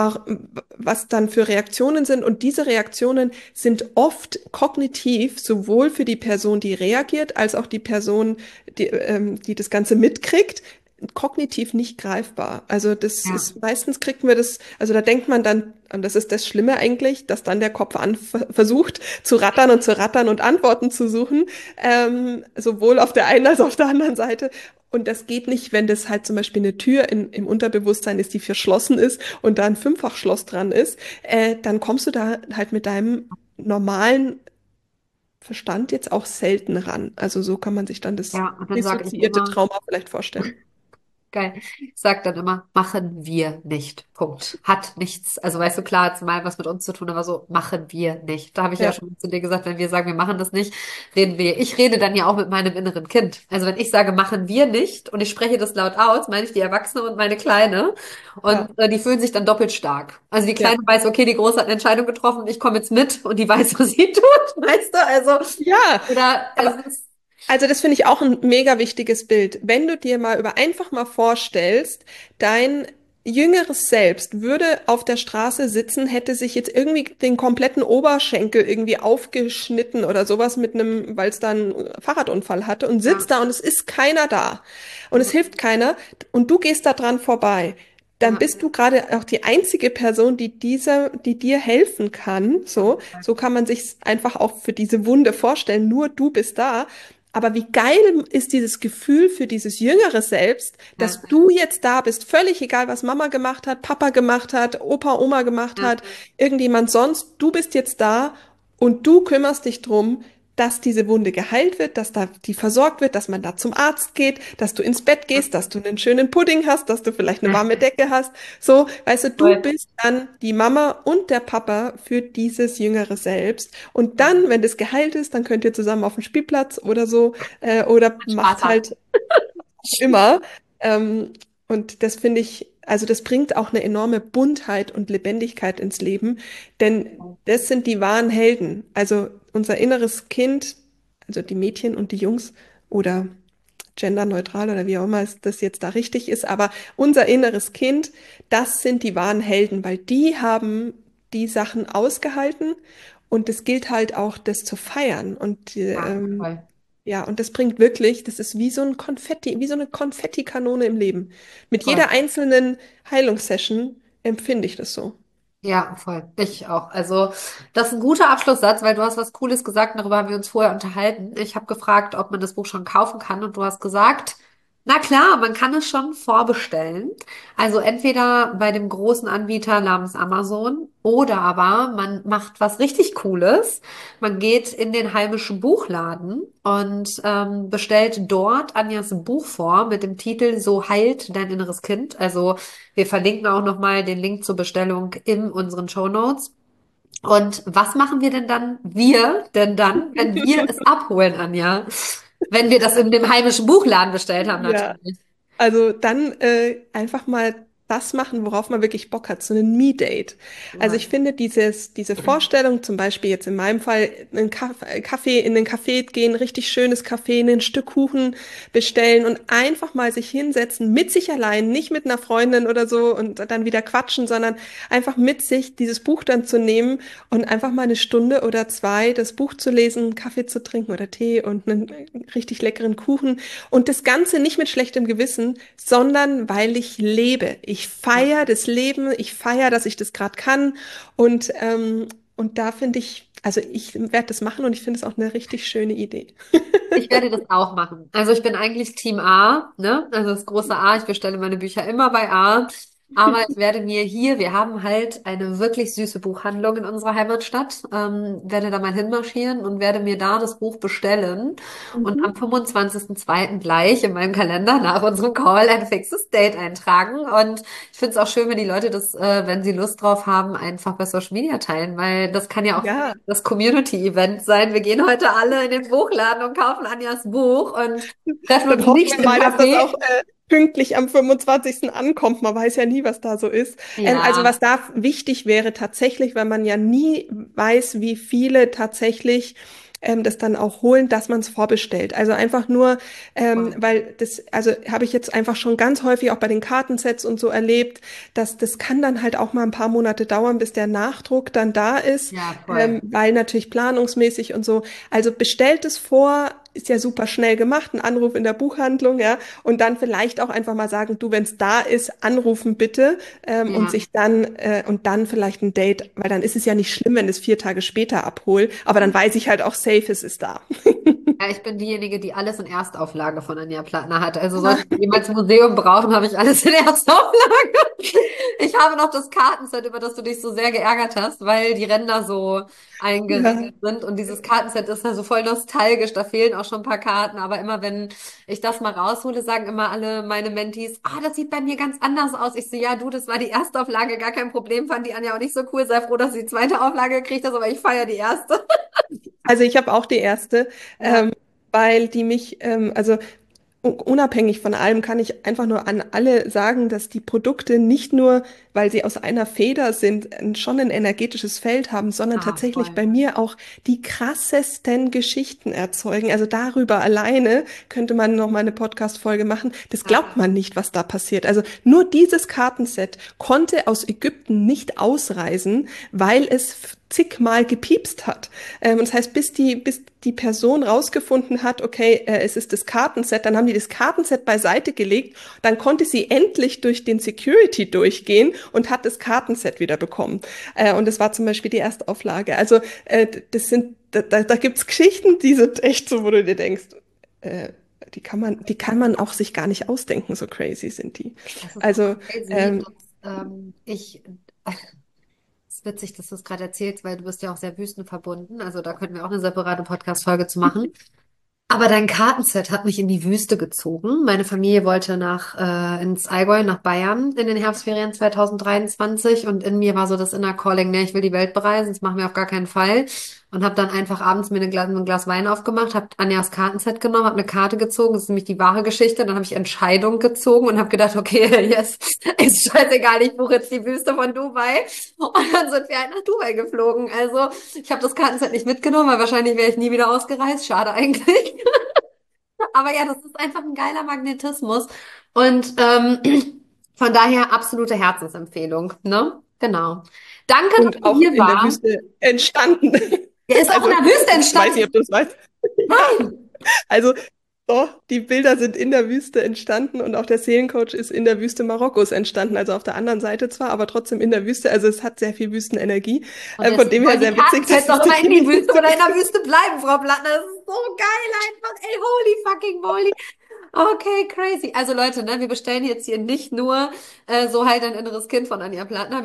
was dann für Reaktionen sind. Und diese Reaktionen sind oft kognitiv sowohl für die Person, die reagiert, als auch die Person, die das Ganze mitkriegt, kognitiv nicht greifbar. Also das Ja, ist meistens kriegt man das, also da denkt man dann, und das ist das Schlimme eigentlich, dass dann der Kopf versucht zu rattern und Antworten zu suchen, sowohl auf der einen als auch auf der anderen Seite. Und das geht nicht, wenn das halt zum Beispiel eine Tür im Unterbewusstsein ist, die verschlossen ist und da ein Fünffachschloss dran ist, dann kommst du da halt mit deinem normalen Verstand jetzt auch selten ran. Also so kann man sich dann das ja, und dann sage ich dissoziierte immer, Trauma vielleicht vorstellen. Geil. Ich sag dann immer, machen wir nicht. Punkt. Hat nichts. Also weißt du, klar, hat es mal was mit uns zu tun, aber so machen wir nicht. Da habe ich ja Ja, schon zu dir gesagt, wenn wir sagen, wir machen das nicht, reden wir. Ich rede dann ja auch mit meinem inneren Kind. Also wenn ich sage, machen wir nicht und ich spreche das laut aus, meine ich die Erwachsene und meine Kleine. Und ja, die fühlen sich dann doppelt stark. Also die ja. Kleine weiß, okay, die Große hat eine Entscheidung getroffen, ich komme jetzt mit und die weiß, was sie tut. Weißt du? Also, Ja, oder es aber ist, also das finde ich auch ein mega wichtiges Bild. Wenn du dir mal einfach mal vorstellst, dein jüngeres Selbst würde auf der Straße sitzen, hätte sich jetzt irgendwie den kompletten Oberschenkel irgendwie aufgeschnitten oder sowas mit einem, weil es da einen Fahrradunfall hatte und ja, sitzt da und es ist keiner da und es ja, hilft keiner und du gehst da dran vorbei. Dann ja. bist du gerade auch die einzige Person, die dir helfen kann. So kann man sich einfach auch für diese Wunde vorstellen. Nur du bist da. Aber wie geil ist dieses Gefühl für dieses jüngere Selbst, Ja, dass du jetzt da bist, völlig egal, was Mama gemacht hat, Papa gemacht hat, Opa, Oma gemacht ja, hat, irgendjemand sonst, du bist jetzt da und du kümmerst dich drum, dass diese Wunde geheilt wird, dass da die versorgt wird, dass man da zum Arzt geht, dass du ins Bett gehst, dass du einen schönen Pudding hast, dass du vielleicht eine warme Decke hast. So, weißt du, du voll. bist dann die Mama und der Papa für dieses jüngere Selbst. Und dann, wenn das geheilt ist, dann könnt ihr zusammen auf den Spielplatz oder so, oder Spaß macht haben. halt immer. Ähm, und das finde ich, also das bringt auch eine enorme Buntheit und Lebendigkeit ins Leben, denn das sind die wahren Helden. Also unser inneres Kind, also die Mädchen und die Jungs oder genderneutral oder wie auch immer das jetzt da richtig ist, aber unser inneres Kind, das sind die wahren Helden, weil die haben die Sachen ausgehalten und es gilt halt auch, das zu feiern. Und Ja, voll. ja, und das bringt wirklich, das ist wie so ein Konfetti, wie so eine Konfettikanone im Leben. Mit Voll. jeder einzelnen Heilungssession empfinde ich das so. Ja, voll. Ich auch. Also, das ist ein guter Abschlusssatz, weil du hast was Cooles gesagt, darüber haben wir uns vorher unterhalten. Ich habe gefragt, ob man das Buch schon kaufen kann und du hast gesagt, na klar, man kann es schon vorbestellen. Also entweder bei dem großen Anbieter namens Amazon oder aber man macht was richtig Cooles. Man geht in den heimischen Buchladen und bestellt dort Anjas Buch vor mit dem Titel So heilt dein inneres Kind. Also wir verlinken auch nochmal den Link zur Bestellung in unseren Shownotes. Und was machen wir denn dann? Wir denn dann, wenn wir es abholen, Anja? Wenn wir das in dem heimischen Buchladen bestellt haben, Ja. natürlich. Also dann einfach mal das machen, worauf man wirklich Bock hat, so ein Me-Date. Also Ja, ich finde diese Vorstellung, zum Beispiel jetzt in meinem Fall, Kaffee in den Café gehen, richtig schönes Kaffee, ein Stück Kuchen bestellen und einfach mal sich hinsetzen, mit sich allein, nicht mit einer Freundin oder so und dann wieder quatschen, sondern einfach mit sich dieses Buch dann zu nehmen und einfach mal eine Stunde oder zwei das Buch zu lesen, Kaffee zu trinken oder Tee und einen richtig leckeren Kuchen. Und das Ganze nicht mit schlechtem Gewissen, sondern weil ich lebe. Ich ja. feiere das Leben, ich feiere, dass ich das gerade kann. Und da finde ich, also ich werde das machen und ich finde es auch eine richtig schöne Idee. Ich werde das auch machen. Also ich bin eigentlich Team A, ne? Also das große A. Ich bestelle meine Bücher immer bei A. Aber ich werde mir hier, wir haben halt eine wirklich süße Buchhandlung in unserer Heimatstadt, werde da mal hinmarschieren und werde mir da das Buch bestellen und am Mhm. 25.02. gleich in meinem Kalender nach unserem Call ein fixes Date eintragen. Und ich finde es auch schön, wenn die Leute das, wenn sie Lust drauf haben, einfach bei Social Media teilen, weil das kann ja auch Ja, das Community-Event sein. Wir gehen heute alle in den Buchladen und kaufen Anjas Buch und treffen dann uns hoffen nicht wir im mal, dass das Café. auch pünktlich am 25. ankommt. Man weiß ja nie, was da so ist. Also was Ja, da wichtig wäre tatsächlich, weil man ja nie weiß, wie viele tatsächlich das dann auch holen, dass man es vorbestellt. Also einfach nur, voll. weil das, also habe ich jetzt einfach schon ganz häufig auch bei den Kartensets und so erlebt, dass das kann dann halt auch mal ein paar Monate dauern, bis der Nachdruck dann da ist, Ja, voll. weil natürlich planungsmäßig und so. Also bestellt es vor, ist ja super schnell gemacht, ein Anruf in der Buchhandlung, ja, und dann vielleicht auch einfach mal sagen, du, wenn es da ist, anrufen bitte, und Ja. sich dann und dann vielleicht ein Date, weil dann ist es ja nicht schlimm, wenn es 4 Tage später abhol, aber dann weiß ich halt auch safe, es ist da. Ja, ich bin diejenige, die alles in Erstauflage von Anja Plattner hat. Also sollte Ah, ich jemals ein Museum brauchen, habe ich alles in Erstauflage. Ich habe noch das Kartenset, über das du dich so sehr geärgert hast, weil die Ränder so ja. eingerissen sind. Und dieses Kartenset ist ja so voll nostalgisch. Da fehlen auch schon ein paar Karten. Aber immer wenn ich das mal raushole, sagen immer alle meine Mentees, das sieht bei mir ganz anders aus. Ich so, ja, du, das war die Erstauflage, gar kein Problem. Fand die Anja auch nicht so cool. Sei froh, dass sie die zweite Auflage gekriegt hat, aber ich feiere die erste. Also ich habe auch die erste, Ja. weil die mich, also unabhängig von allem kann ich einfach nur an alle sagen, dass die Produkte nicht nur, weil sie aus einer Feder sind, schon ein energetisches Feld haben, sondern Ah, tatsächlich voll. bei mir auch die krassesten Geschichten erzeugen. Also darüber alleine könnte man noch mal eine Podcast-Folge machen. Das glaubt Ja. man nicht, was da passiert. Also nur dieses Kartenset konnte aus Ägypten nicht ausreisen, weil es zigmal gepiepst hat. Und das heißt, bis die Person rausgefunden hat, okay, es ist das Kartenset, dann haben die das Kartenset beiseite gelegt, dann konnte sie endlich durch den Security durchgehen und hat das Kartenset wieder bekommen. Und das war zum Beispiel die Erstauflage. Also da gibt's Geschichten, die sind echt so, wo du dir denkst, äh, die kann man auch sich gar nicht ausdenken, so crazy sind die. Das ist auch Also, crazy, ähm, dass es ist witzig, dass du es gerade erzählst, weil du bist ja auch sehr wüstenverbunden. Also da könnten wir auch eine separate Podcast-Folge zu machen. Aber dein Kartenset hat mich in die Wüste gezogen. Meine Familie wollte ins Allgäu, nach Bayern in den Herbstferien 2023 und in mir war so das Inner Calling, ne, ich will die Welt bereisen, das machen wir auf gar keinen Fall. Und habe dann einfach abends mir ein Glas Wein aufgemacht, habe Anjas Kartenset genommen, habe eine Karte gezogen, das ist nämlich die wahre Geschichte. Dann habe ich Entscheidung gezogen und habe gedacht, okay, yes, ist scheißegal, ich buche jetzt die Wüste von Dubai. Und dann sind wir halt nach Dubai geflogen. Also ich habe das Kartenset nicht mitgenommen, weil wahrscheinlich wäre ich nie wieder ausgereist. Schade eigentlich. Aber ja, das ist einfach ein geiler Magnetismus. Und von daher absolute Herzensempfehlung, ne? Genau. Danke, dass und du auch hier in der warst. Wüste entstanden. Der ist auch in Also, der Wüste ich weiß nicht, ob entstanden. du es weißt. Nein. Also, doch, die Bilder sind in der Wüste entstanden und auch der Seelencoach ist in der Wüste Marokkos entstanden, also auf der anderen Seite zwar, aber trotzdem in der Wüste. Also es hat sehr viel Wüstenenergie. Und Von deswegen dem her wollen die sehr witzig, dass Kartensets es auch immer dich in in die die Wüste Wüste oder in der geführt Wüste bleiben, Frau Plattner. Das ist so geil einfach. Ey, holy fucking moly. Okay, crazy. Also Leute, ne, wir bestellen jetzt hier nicht nur so halt ein inneres Kind von Anja Plattner.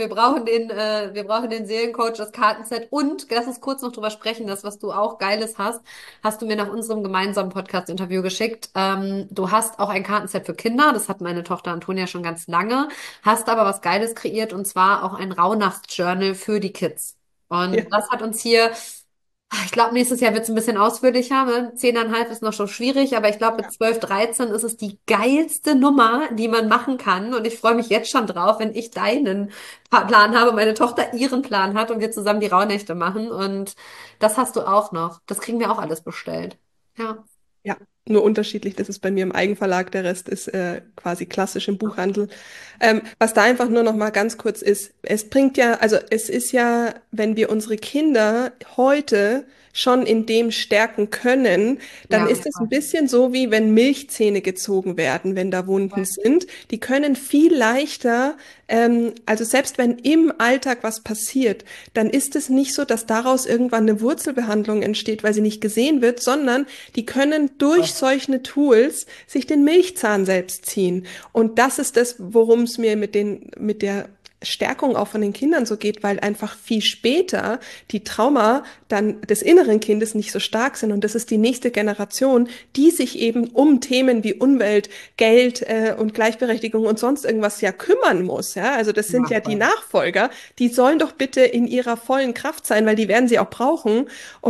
Wir brauchen den Seelencoach, das Kartenset und lass uns kurz noch drüber sprechen, das, was du auch Geiles hast, hast du mir nach unserem gemeinsamen Podcast-Interview geschickt. Du hast auch ein Kartenset für Kinder, das hat meine Tochter Antonia schon ganz lange, hast aber was Geiles kreiert und zwar auch ein Rauhnachtsjournal für die Kids. Ja, Und das hat uns hier ich glaube, nächstes Jahr wird es ein bisschen ausführlicher. Ne? 10,5 ist noch so schwierig, aber ich glaube, mit ja. 12, 13 ist es die geilste Nummer, die man machen kann. Und ich freue mich jetzt schon drauf, wenn ich deinen Plan habe, meine Tochter ihren Plan hat und wir zusammen die Rauhnächte machen. Und das hast du auch noch. Das kriegen wir auch alles bestellt. Ja. Ja, nur unterschiedlich. Das ist bei mir im Eigenverlag, der Rest ist quasi klassisch im Buchhandel. Was da einfach nur noch mal ganz kurz ist, es bringt ja, also es ist ja, wenn wir unsere Kinder heute schon in dem stärken können, dann Ja, ist es ein voll. bisschen so, wie wenn Milchzähne gezogen werden, wenn da Wunden sind. Die können viel leichter, also selbst wenn im Alltag was passiert, dann ist es nicht so, dass daraus irgendwann eine Wurzelbehandlung entsteht, weil sie nicht gesehen wird, sondern die können durch solche Tools sich den Milchzahn selbst ziehen. Und das ist das, worum es mir mit der Stärkung auch von den Kindern so geht, weil einfach viel später die Trauma dann des inneren Kindes nicht so stark sind. Und das ist die nächste Generation, die sich eben um Themen wie Umwelt, Geld, und Gleichberechtigung und sonst irgendwas ja kümmern muss. Ja, also das sind Ja, ja die voll. Nachfolger, die sollen doch bitte in ihrer vollen Kraft sein, weil die werden sie auch brauchen.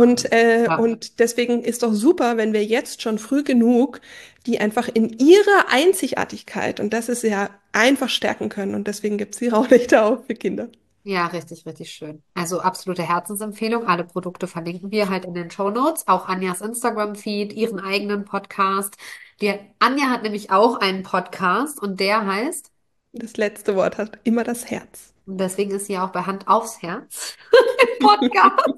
Ja. Und deswegen ist doch super, wenn wir jetzt schon früh genug die einfach in ihrer Einzigartigkeit, und das ist ja einfach stärken können. Und deswegen gibt's die Rauhnächte auch für Kinder. Ja, richtig, richtig schön. Also absolute Herzensempfehlung. Alle Produkte verlinken wir halt in den Shownotes. Auch Anjas Instagram-Feed, ihren eigenen Podcast. Die Anja hat nämlich auch einen Podcast und der heißt, Das letzte Wort hat immer das Herz. und deswegen ist sie auch bei Hand aufs Herz im Podcast.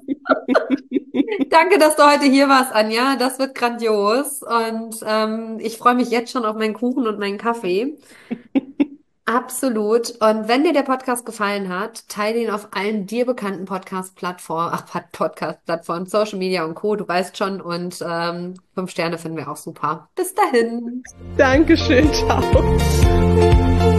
Danke, dass du heute hier warst, Anja. Das wird grandios. Und ich freue mich jetzt schon auf meinen Kuchen und meinen Kaffee. Absolut. Und wenn dir der Podcast gefallen hat, teile ihn auf allen dir bekannten Podcast-Plattformen, Podcast-Plattformen, Social Media und Co. Du weißt schon. Und 5 Sterne finden wir auch super. Bis dahin. Dankeschön, ciao.